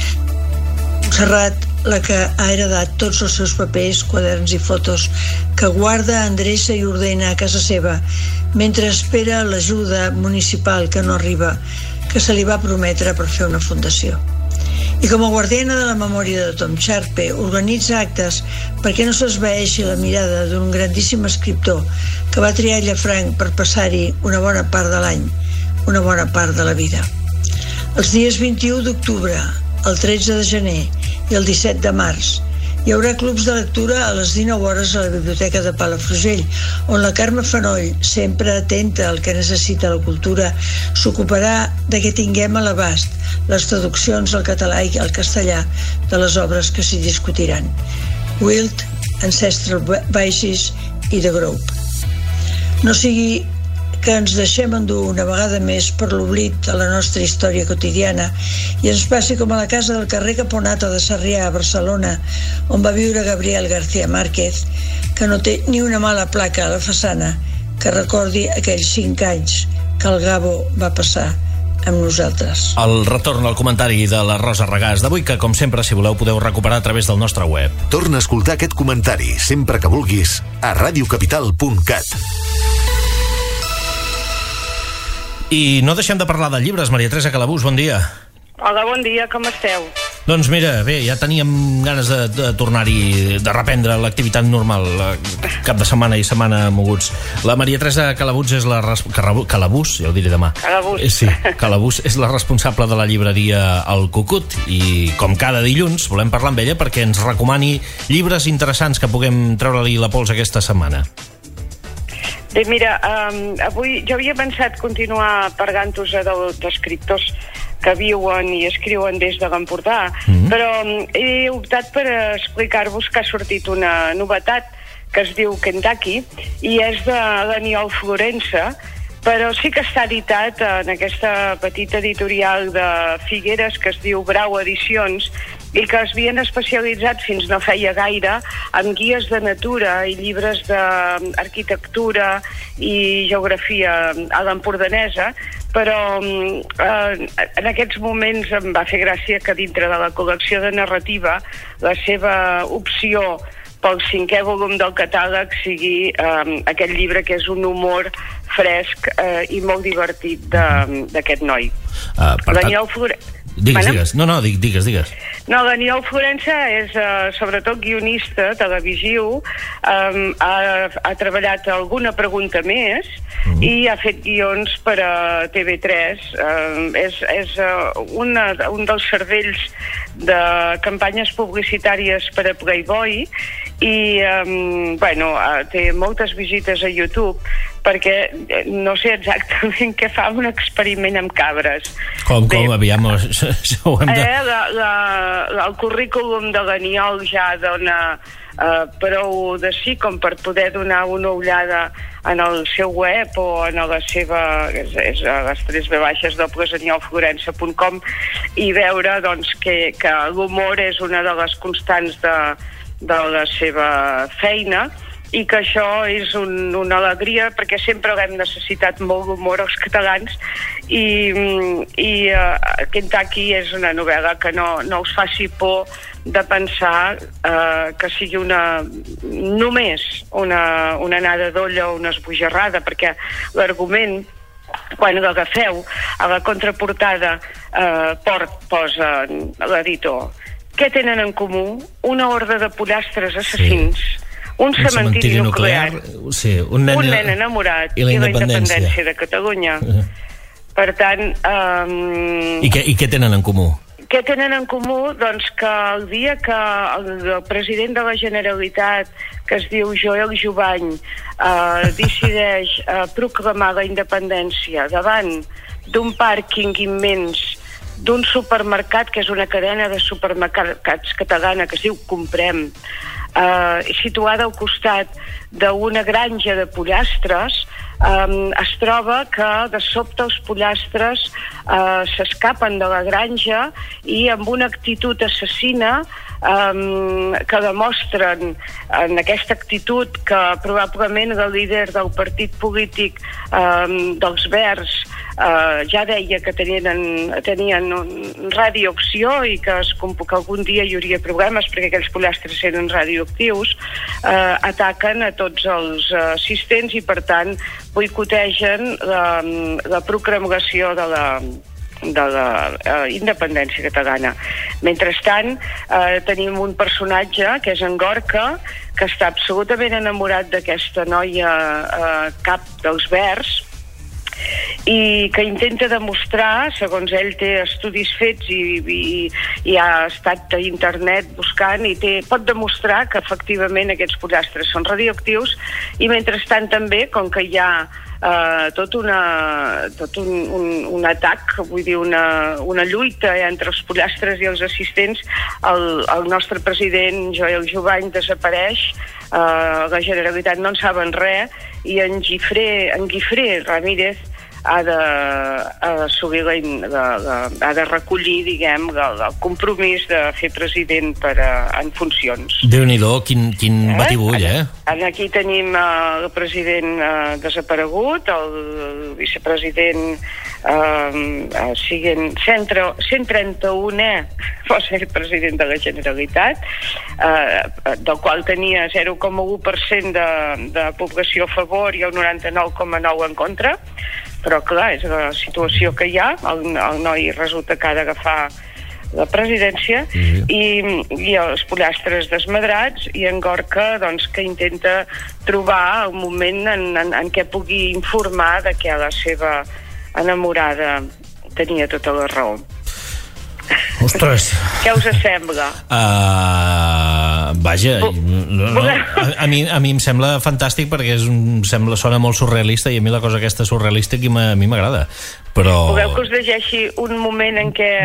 Montserrat, la que ha heredat tots els seus papers, quaderns i fotos, que guarda, endreça i ordena a casa seva, mentre espera l'ajuda municipal que no arriba, que se li va prometre per fer una fundació. I com a guardiana de la memòria de Tom Sharpe, organitza actes perquè no s'esvaeixi la mirada d'un grandíssim escriptor que va triar Llafranc per passar-hi una bona part de l'any, una bona part de la vida. Els dies 21 d'octubre, el 13 de gener i el 17 de març hi haurà clubs de lectura a les 19 hores a la Biblioteca de Palafrugell, on la Carme Fanoll, sempre atenta al que necessita la cultura, s'ocuparà de que tinguem a l'abast les traduccions al català i al castellà de les obres que s'hi discutiran. Wild, Ancestral Vices i The Group. No sigui que ens deixem endur una vegada més per l'oblit de la nostra història quotidiana i ens passi com a la casa del carrer Caponata de Sarrià a Barcelona, on va viure Gabriel García Márquez, que no té ni una mala placa a la façana que recordi aquells 5 anys que el Gabo va passar amb nosaltres. El retorn al comentari de la Rosa Regàs d'avui, que com sempre, si voleu, podeu recuperar a través del nostre web. Torna a escoltar aquest comentari sempre que vulguis a radiocapital.cat. I no deixem de parlar de llibres. Maria Teresa Calabús, bon dia. Hola, bon dia, com esteu? Doncs mira, bé, ja teníem ganes de tornar-hi, de reprendre l'activitat normal, cap de setmana i setmana moguts. La Maria Teresa Calabús és Calabús, ja ho diré demà. Calabús. Sí, Calabús és la responsable de la llibreria El Cucut i, com cada dilluns, volem parlar amb ella perquè ens recomani llibres interessants que puguem treure-li la pols aquesta setmana. Bé, mira, avui jo havia pensat continuar parlant-vos d'escriptors que viuen i escriuen des de l'Empordà, però he optat per explicar-vos que ha sortit una novetat que es diu Kentucky i és de l'Aniol Florença, però sí que està editat en aquesta petita editorial de Figueres que es diu Brau Edicions i que es havien especialitzat fins no feia gaire en guies de natura i llibres d'arquitectura i geografia a l'empordanesa, però en aquests moments em va fer gràcia que dintre de la col·lecció de narrativa la seva opció pel 5è volum del catàleg sigui aquest llibre que és un humor fresc i molt divertit d'aquest noi. L'Aniol Florença... Digues. No, digues. No, l'Aniol Florença és sobretot guionista televisiu, ha treballat alguna pregunta més i ha fet guions per a TV3. És un dels cervells de campanyes publicitàries per a Playboy i té moltes visites a YouTube perquè no sé exactament què fa un experiment amb cabres. Com? Aviam, això ho hem de... El currículum de l'Aniol ja dona prou de sí com per poder donar una ullada en el seu web o en la seva... és a les 3v-aniolflorença.com i veure doncs, que l'humor és una de les constants de la seva feina i que això és una alegria perquè sempre l'hem necessitat molt d'humor els catalans i Kentucky és una novel·la que no us faci por de pensar que sigui només una anada d'olla o una esbojarrada, perquè l'argument quan l'agafeu a la contraportada posa l'editor què tenen en comú? Una horda de pollastres assassins, un cementiri nuclear, un nen enamorat i la independència de Catalunya. Per tant... I què tenen en comú? Què tenen en comú? Doncs que el dia que el president de la Generalitat, que es diu Joel Jovany, decideix proclamar la independència davant d'un pàrquing immens d'un supermercat, que és una cadena de supermercats catalana que es diu Comprem, situada al costat d'una granja de pollastres, es troba que de sobte els pollastres s'escapen de la granja i amb una actitud assassina que demostren en aquesta actitud que probablement el líder del partit polític dels Verds ja deia que tenien radioacció i que algun dia hi hauria problemes perquè aquells pollastres eren radioactius, ataquen a tots els assistents i per tant boicotegen la proclamació de la independència catalana. Mentrestant, tenim un personatge que és en Gorka, que està absolutament enamorat d'aquesta noia cap dels Verds i que intenta demostrar, segons ell té estudis fets i ha estat a internet buscant i pot demostrar que efectivament aquests pollastres són radioactius i mentrestant també, com que hi ha tot un atac, vull dir, una lluita entre els pollastres i els assistents, el nostre president Joel Jovany desapareix, la Generalitat no en saben res i en Guifré Ramírez ha de recollir, diguem, el compromís de fer president en funcions. Déu-n'hi-do, quin batibull, Aquí tenim el president desaparegut, el vicepresident 131è va ser president de la Generalitat, del qual tenia 0,1% de població a favor i el 99,9% en contra, però clar, és la situació que hi ha. El noi resulta que ha d'agafar la presidència, i els pollastres desmadrats, i en Gorka, doncs, que intenta trobar el moment en què pugui informar de que la seva enamorada tenia tota la raó. Ostres. Què us sembla? Vaja, a mi em sembla fantàstic perquè sona molt surrealista, i a mi la cosa aquesta surrealista a mi m'agrada, però... Voleu que us llegeixi un moment en què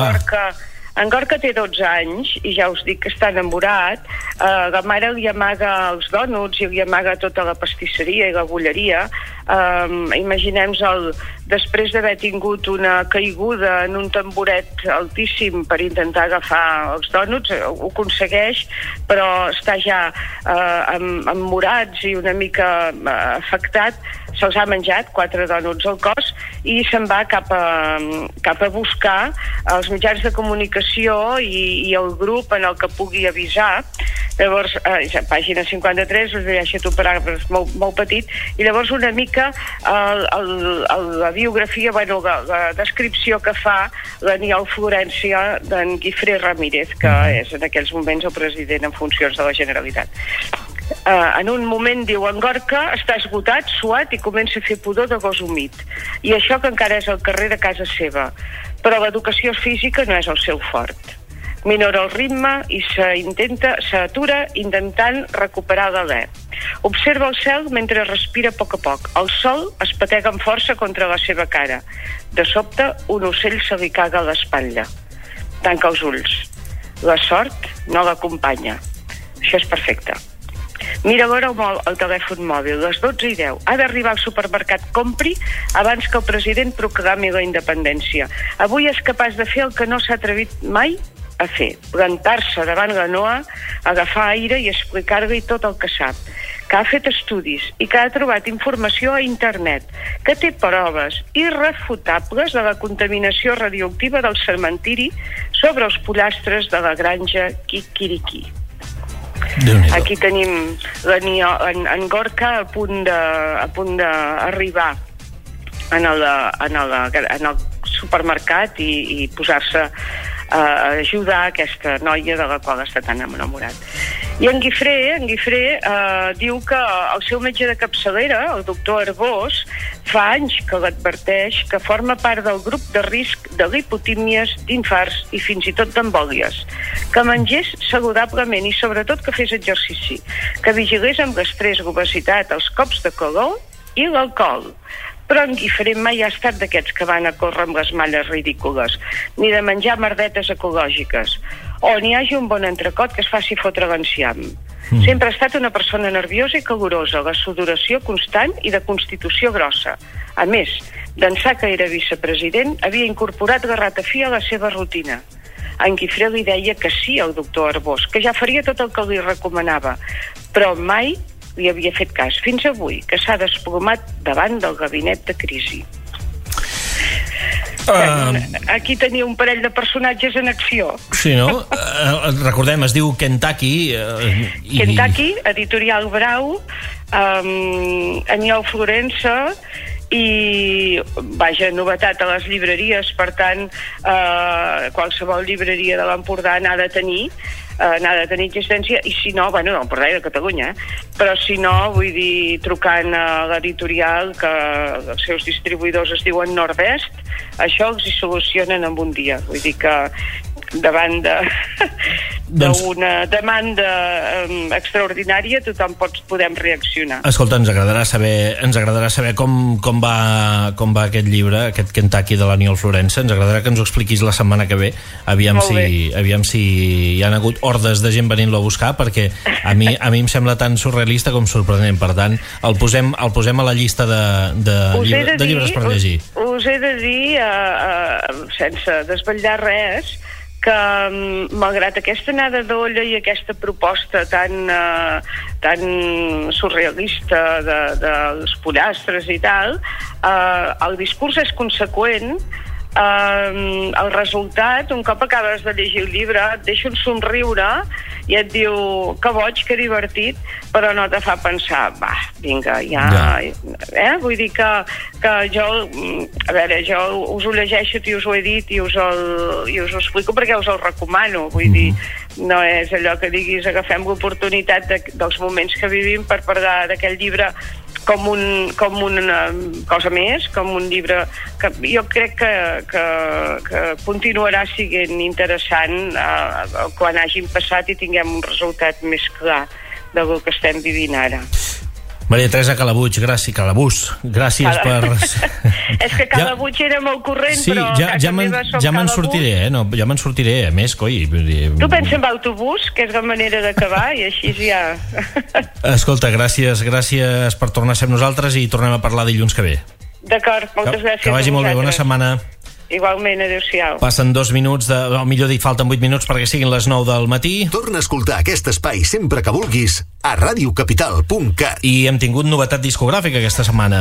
en Gorka té 12 anys i ja us dic que està enamorat. La mare li amaga els dònuts i li amaga tota la pastisseria i la bolleria. Imaginem-nos després d'haver tingut una caiguda en un tamboret altíssim per intentar agafar els dònuts, ho aconsegueix, però està ja amb morats i una mica afectat. Se'ls ha menjat 4 dònuts al cos i se'n va cap a buscar els mitjans de comunicació i el grup en el que pugui avisar. Llavors, pàgina 53, us deixo un paràgraf molt petit, i llavors una mica la biografia, la descripció que fa l'Aniol Florència d'en Guifré Ramírez, que és en aquells moments el president en funcions de la Generalitat. En un moment, diu, en Gorka està esgotat, suat i comença a fer pudor de gos humit. I això que encara és al carrer de casa seva. Però l'educació física no és el seu fort. Minora el ritme i s'atura intentant recuperar l'alè. Observa el cel mentre respira a poc. El sol es patega amb força contra la seva cara. De sobte, un ocell se li caga a l'espatlla. Tanca els ulls. La sort no l'acompanya. Això és perfecte. Mira l'hora al telèfon mòbil, les 12:10. Ha d'arribar al supermercat, compri abans que el president proclami la independència. Avui és capaç de fer el que no s'ha atrevit mai a fer, plantar-se davant la Noa, agafar aire i explicar-li tot el que sap, que ha fet estudis i que ha trobat informació a internet, que té proves irrefutables de la contaminació radioactiva del cementiri sobre els pollastres de la granja Kikiriki. Aquí tenim en Gorka a punt d'arribar en el supermercat i posar-se a ajudar aquesta noia de la qual està tan enamorat. I en Guifré diu que el seu metge de capçalera, el doctor Arbós, fa anys que l'adverteix que forma part del grup de risc de lipotímies, d'infarts i fins i tot d'embòlies, que mengés saludablement i sobretot que fes exercici, que vigilés amb l'estrès, l'obesitat, els cops de color i l'alcohol. Però en Guifré mai ha estat d'aquests que van a córrer amb les malles ridícules, ni de menjar merdetes ecològiques, o n'hi hagi un bon entrecot que es faci fotre l'enciam. Sempre ha estat una persona nerviosa i calorosa, la sudoració constant i de constitució grossa. A més, d'ençà que era vicepresident, havia incorporat la ratafia a la seva rutina. En Guifré li deia que sí al doctor Arbós, que ja faria tot el que li recomanava, però mai li havia fet cas, fins avui, que s'ha desplomat davant del gabinet de crisi. Aquí tenia un parell de personatges en acció. Sí, no? Recordem, es diu Kentucky. Kentucky, editorial Brau, Aniol Florença, i vaja, novetat a les llibreries, per tant qualsevol llibreria de l'Empordà n'ha de tenir existència, i si no, bueno, l'Empordà i de Catalunya, però si no, vull dir, trucant a l'editorial, que els seus distribuïdors es diuen Nord-Est, això els hi solucionen en un dia. Vull dir que davant d'una demanda extraordinària tothom podem reaccionar. Escolta, ens agradarà saber com va aquest llibre, aquest Kentucky de l'Aniol Florença. Ens agradarà que ens ho expliquis la setmana que ve, aviam si hi han hagut hordes de gent venint-lo a buscar, perquè a mi em sembla tan surrealista com sorprenent. Per tant, el posem a la llista de llibres per llegir. Us he de dir, sense desvetllar res, que malgrat aquesta anada d'olla i aquesta proposta tan surrealista dels pollastres i tal, el discurs és conseqüent. El resultat, un cop acabes de llegir el llibre, et deixa un somriure i et diu que boig, que divertit, però no te fa pensar, va, vinga, ja. Vull dir que jo, a veure, jo us ho llegeixo i us ho he dit i us ho explico perquè us el recomano, vull dir, no és allò que diguis agafem l'oportunitat dels moments que vivim per parlar d'aquell llibre com una cosa més, com un llibre que jo crec que continuarà sent interessant quan hagin passat i tinguem un resultat més clar del que estem vivint ara. Maria Teresa Calabús, gràcies per... És que Calabús era molt corrent, sí, però ja me'n sortiré, ja me'n sortiré, a més, coi... Tu pensa en autobús, que és la manera d'acabar, i així ja... Escolta, gràcies per tornar a ser amb nosaltres i tornem a parlar dilluns que ve. D'acord, moltes gràcies. Que vagi molt bé, bona setmana. Igualment, adéu-siau. Passen 2 minuts, millor dit, falten 8 minuts perquè siguin les 9 del matí. Torna a escoltar aquest espai sempre que vulguis a radiocapital.cat. I hem tingut novetat discogràfica aquesta setmana.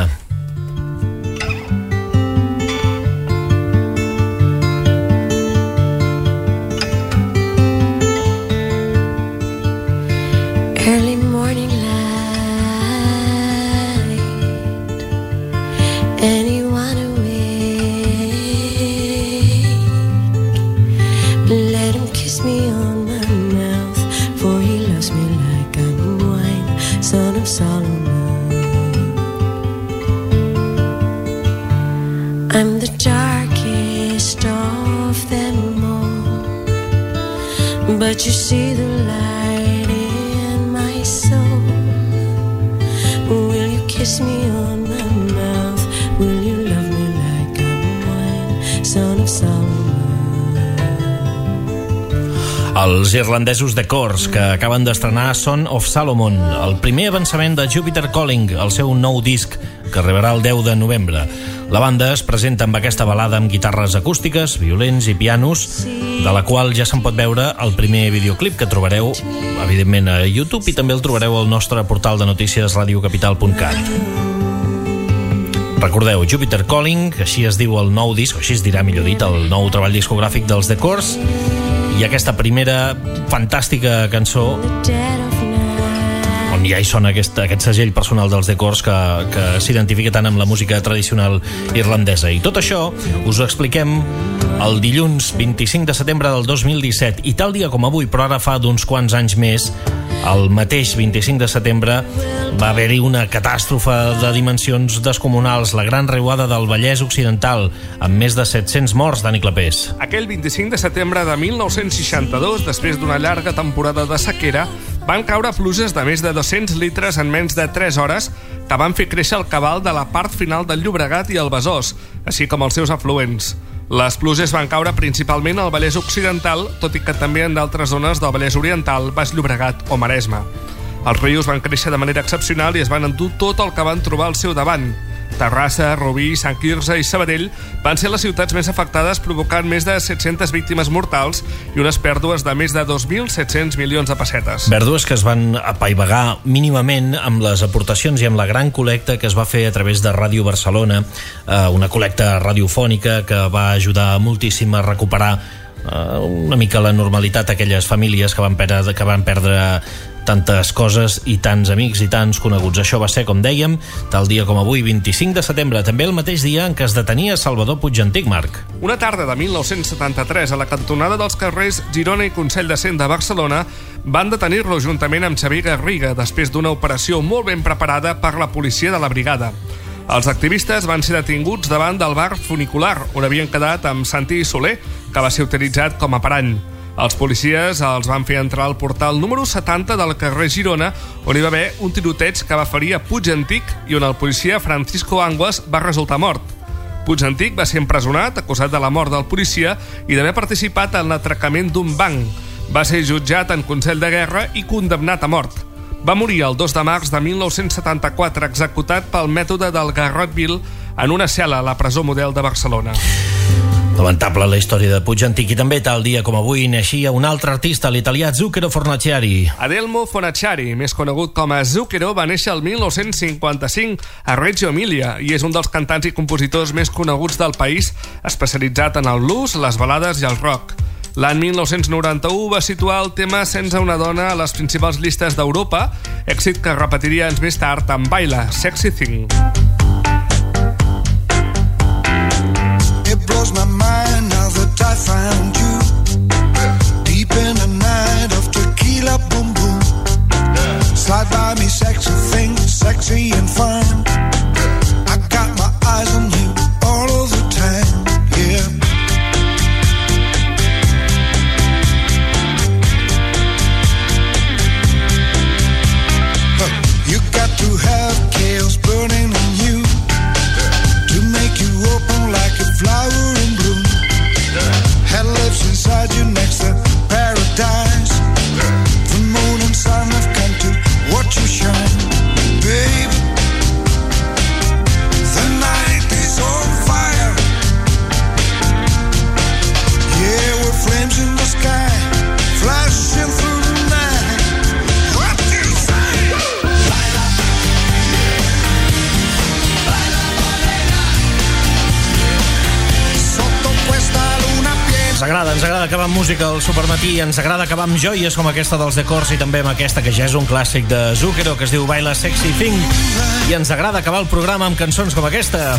Early morning light, anyone let him kiss me on my mouth, for he loves me like I'm wine, son of Solomon. I'm the darkest of them all, but you see the light in my soul. Will you kiss me on my mouth? Will you love me like I'm wine, son of Solomon? Els irlandesos The Corrs, que acaben d'estrenar Son of Solomon, el primer avançament de Jupiter Calling, el seu nou disc, que arribarà el 10 de novembre. La banda es presenta amb aquesta balada amb guitarres acústiques, violins i pianos, de la qual ja se'n pot veure el primer videoclip que trobareu, evidentment, a YouTube, i també el trobareu al nostre portal de notícies radiocapital.cat. Recordeu, Jupiter Calling, així es diu el nou disc, o així es dirà, millor dit, el nou treball discogràfic dels The Corrs, i aquesta primera fantàstica cançó on ja hi sona aquest segell personal dels The Corrs que s'identifica tant amb la música tradicional irlandesa. I tot això us ho expliquem el dilluns 25 de setembre del 2017, i tal dia com avui, però ara fa d'uns quants anys més, el mateix 25 de setembre va haver-hi una catàstrofe de dimensions descomunals, la Gran Riuada del Vallès Occidental, amb més de 700 morts, Dani Clapés. Aquell 25 de setembre de 1962, després d'una llarga temporada de sequera, van caure pluges de més de 200 litres en menys de 3 hores que van fer créixer el cabal de la part final del Llobregat i el Besòs, així com els seus afluents. Les pluges van caure principalment al Vallès Occidental, tot i que també en d'altres zones del Vallès Oriental, Baix Llobregat o Maresme. Els rius van créixer de manera excepcional i es van endur tot el que van trobar al seu davant. Terrassa, Rubí, Sant Quirze i Sabadell van ser les ciutats més afectades, provocant més de 700 víctimes mortals i unes pèrdues de més de 2.700 milions de pessetes. Pèrdues que es van apaivagar mínimament amb les aportacions i amb la gran col·lecta que es va fer a través de Ràdio Barcelona, una col·lecta radiofònica que va ajudar moltíssim a recuperar una mica la normalitat a aquelles famílies que van perdre tantes coses i tants amics i tants coneguts. Això va ser, com dèiem, tal dia com avui, 25 de setembre, també el mateix dia en què es detenia Salvador Puigantic, Marc. Una tarda de 1973, a la cantonada dels carrers Girona i Consell de Cent de Barcelona, van detenir-lo juntament amb Xavier Garriga després d'una operació molt ben preparada per la policia de la brigada. Els activistes van ser detinguts davant del bar funicular, on havien quedat amb Santi Soler, que va ser utilitzat com a parany. Els policies els van fer entrar al portal número 70 del carrer Girona, on hi va haver un tiroteig que va ferir a Puigantic i on el policia Francisco Anguas va resultar mort. Puigantic va ser empresonat, acusat de la mort del policia i d'haver participat en l'atracament d'un banc. Va ser jutjat en Consell de Guerra i condemnat a mort. Va morir el 2 de març de 1974, executat pel mètode del Garrotville en una cel·la a la presó model de Barcelona. Lamentable la història de Puigantic, i també tal dia com avui naixia un altre artista, l'italià Zucchero Fornaciari. Adelmo Fornaciari, més conegut com a Zucchero, va néixer el 1955 a Reggio Emilia i és un dels cantants i compositors més coneguts del país, especialitzat en el blues, les balades i el rock. L'any 1991 va situar el tema Sense una dona a les principals llistes d'Europa, èxit que repetiria anys més tard amb Baila, Sexy Thing. It blows my mind now that I found you deep in a night of tequila, boom boom. Slide by me, sexy thing, sexy and fine. I got my eyes on you all of the time, yeah. You got to have chaos burning in you to make you open like a flower in bloom. Had lives inside you next to paradise. The moon and sun have come to watch you shine, babe. The night is on fire. Yeah, we're flames in the sky, flashing through the night. What do you say? Ens agrada acabar amb música al Supermatí, ens agrada acabar amb joies com aquesta dels Decors i també amb aquesta que ja és un clàssic de Zucchero que es diu Baila Sexy Thing, i ens agrada acabar el programa amb cançons com aquesta.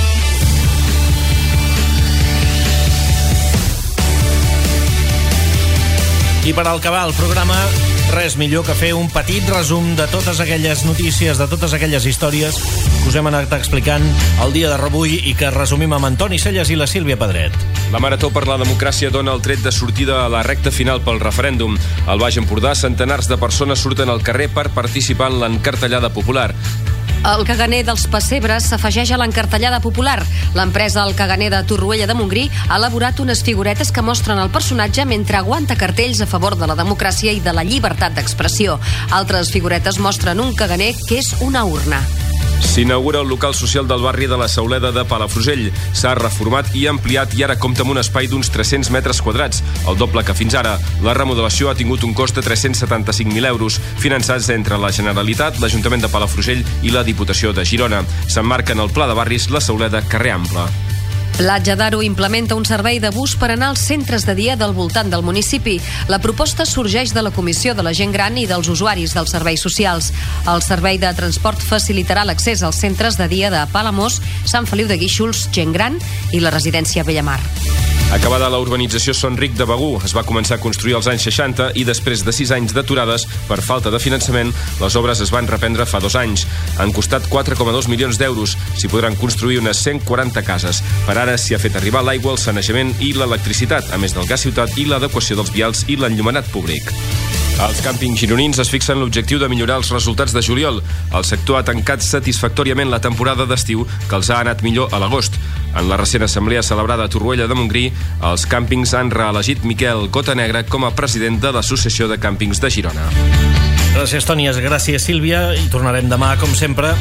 I per acabar el programa, res millor que fer un petit resum de totes aquelles notícies, de totes aquelles històries que us hem anat explicant el dia de avui i que resumim amb Antoni Celles i la Sílvia Pedret. La Marató per la Democràcia dona el tret de sortida a la recta final pel referèndum. Al Baix Empordà, centenars de persones surten al carrer per participar en l'encartellada popular. El caganer dels pessebres s'afegeix a l'encartellada popular. L'empresa El Caganer de Torroella de Montgrí ha elaborat unes figuretes que mostren el personatge mentre aguanta cartells a favor de la democràcia i de la llibertat d'expressió. Altres figuretes mostren un caganer que és una urna. S'inaugura el local social del barri de la Sauleda de Palafrugell. S'ha reformat i ampliat i ara compta amb un espai d'uns 300 metres quadrats, el doble que fins ara. La remodelació ha tingut un cost de 375.000 euros, finançats entre la Generalitat, l'Ajuntament de Palafrugell i la Diputació de Girona. S'emmarca en el Pla de Barris La Sauleda Carrer Ample. Platja d'Aro implementa un servei de bus per anar als centres de dia del voltant del municipi. La proposta sorgeix de la Comissió de la Gent Gran i dels usuaris dels serveis socials. El servei de transport facilitarà l'accés als centres de dia de Palamós, Sant Feliu de Guíxols, Gent Gran i la residència Bellamar. Acabada la urbanització Son Ric de Begur, es va començar a construir als anys 60 i després de 6 anys d'aturades per falta de finançament, les obres es van reprendre fa 2 anys. Han costat 4,2 milions d'euros. S'hi podran construir unes 140 cases. Per ara s'hi ha fet arribar l'aigua, el sanejament i l'electricitat, a més del gas ciutat i l'adequació dels vials i l'enllumenat públic. Els càmpings gironins es fixen l'objectiu de millorar els resultats de juliol. El sector ha tancat satisfactòriament la temporada d'estiu, que els ha anat millor a l'agost. En la recent assemblea celebrada a Torroella de Montgrí, els càmpings han reelegit Miquel Cotanegra com a president de l'Associació de Càmpings de Girona. Gràcies, Toni, gràcies, Sílvia, i tornarem demà, com sempre.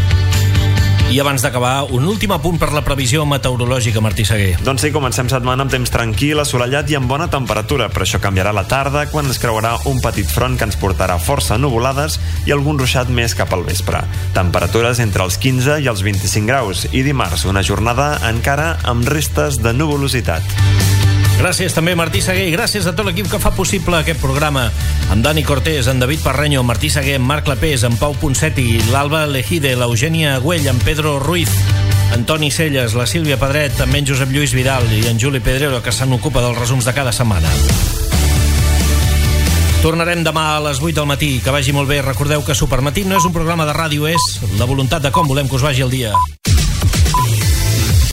I abans d'acabar, un últim apunt per la previsió meteorològica, Martí Seguer. Doncs sí, comencem setmana amb temps tranquil, assolellat i amb bona temperatura, però això canviarà a la tarda quan es creuarà un petit front que ens portarà força nuvolades i algun ruixat més cap al vespre. Temperatures entre els 15 i els 25 graus i dimarts una jornada encara amb restes de nuvolositat. Gràcies també, Martí Seguer, i gràcies a tot l'equip que fa possible aquest programa. En Dani Cortés, en David Parreño, en Martí Seguer, en Marc Clapés, en Pau Ponseti, l'Alba Lejide, l'Eugènia Güell, en Pedro Ruiz, en Toni Celles, la Sílvia Pedret, també en Josep Lluís Vidal i en Juli Pedrero, que se n'ocupa dels resums de cada setmana. Tornarem demà a les 8 del matí. Que vagi molt bé. Recordeu que Supermatí no és un programa de ràdio, és la voluntat de com volem que us vagi el dia.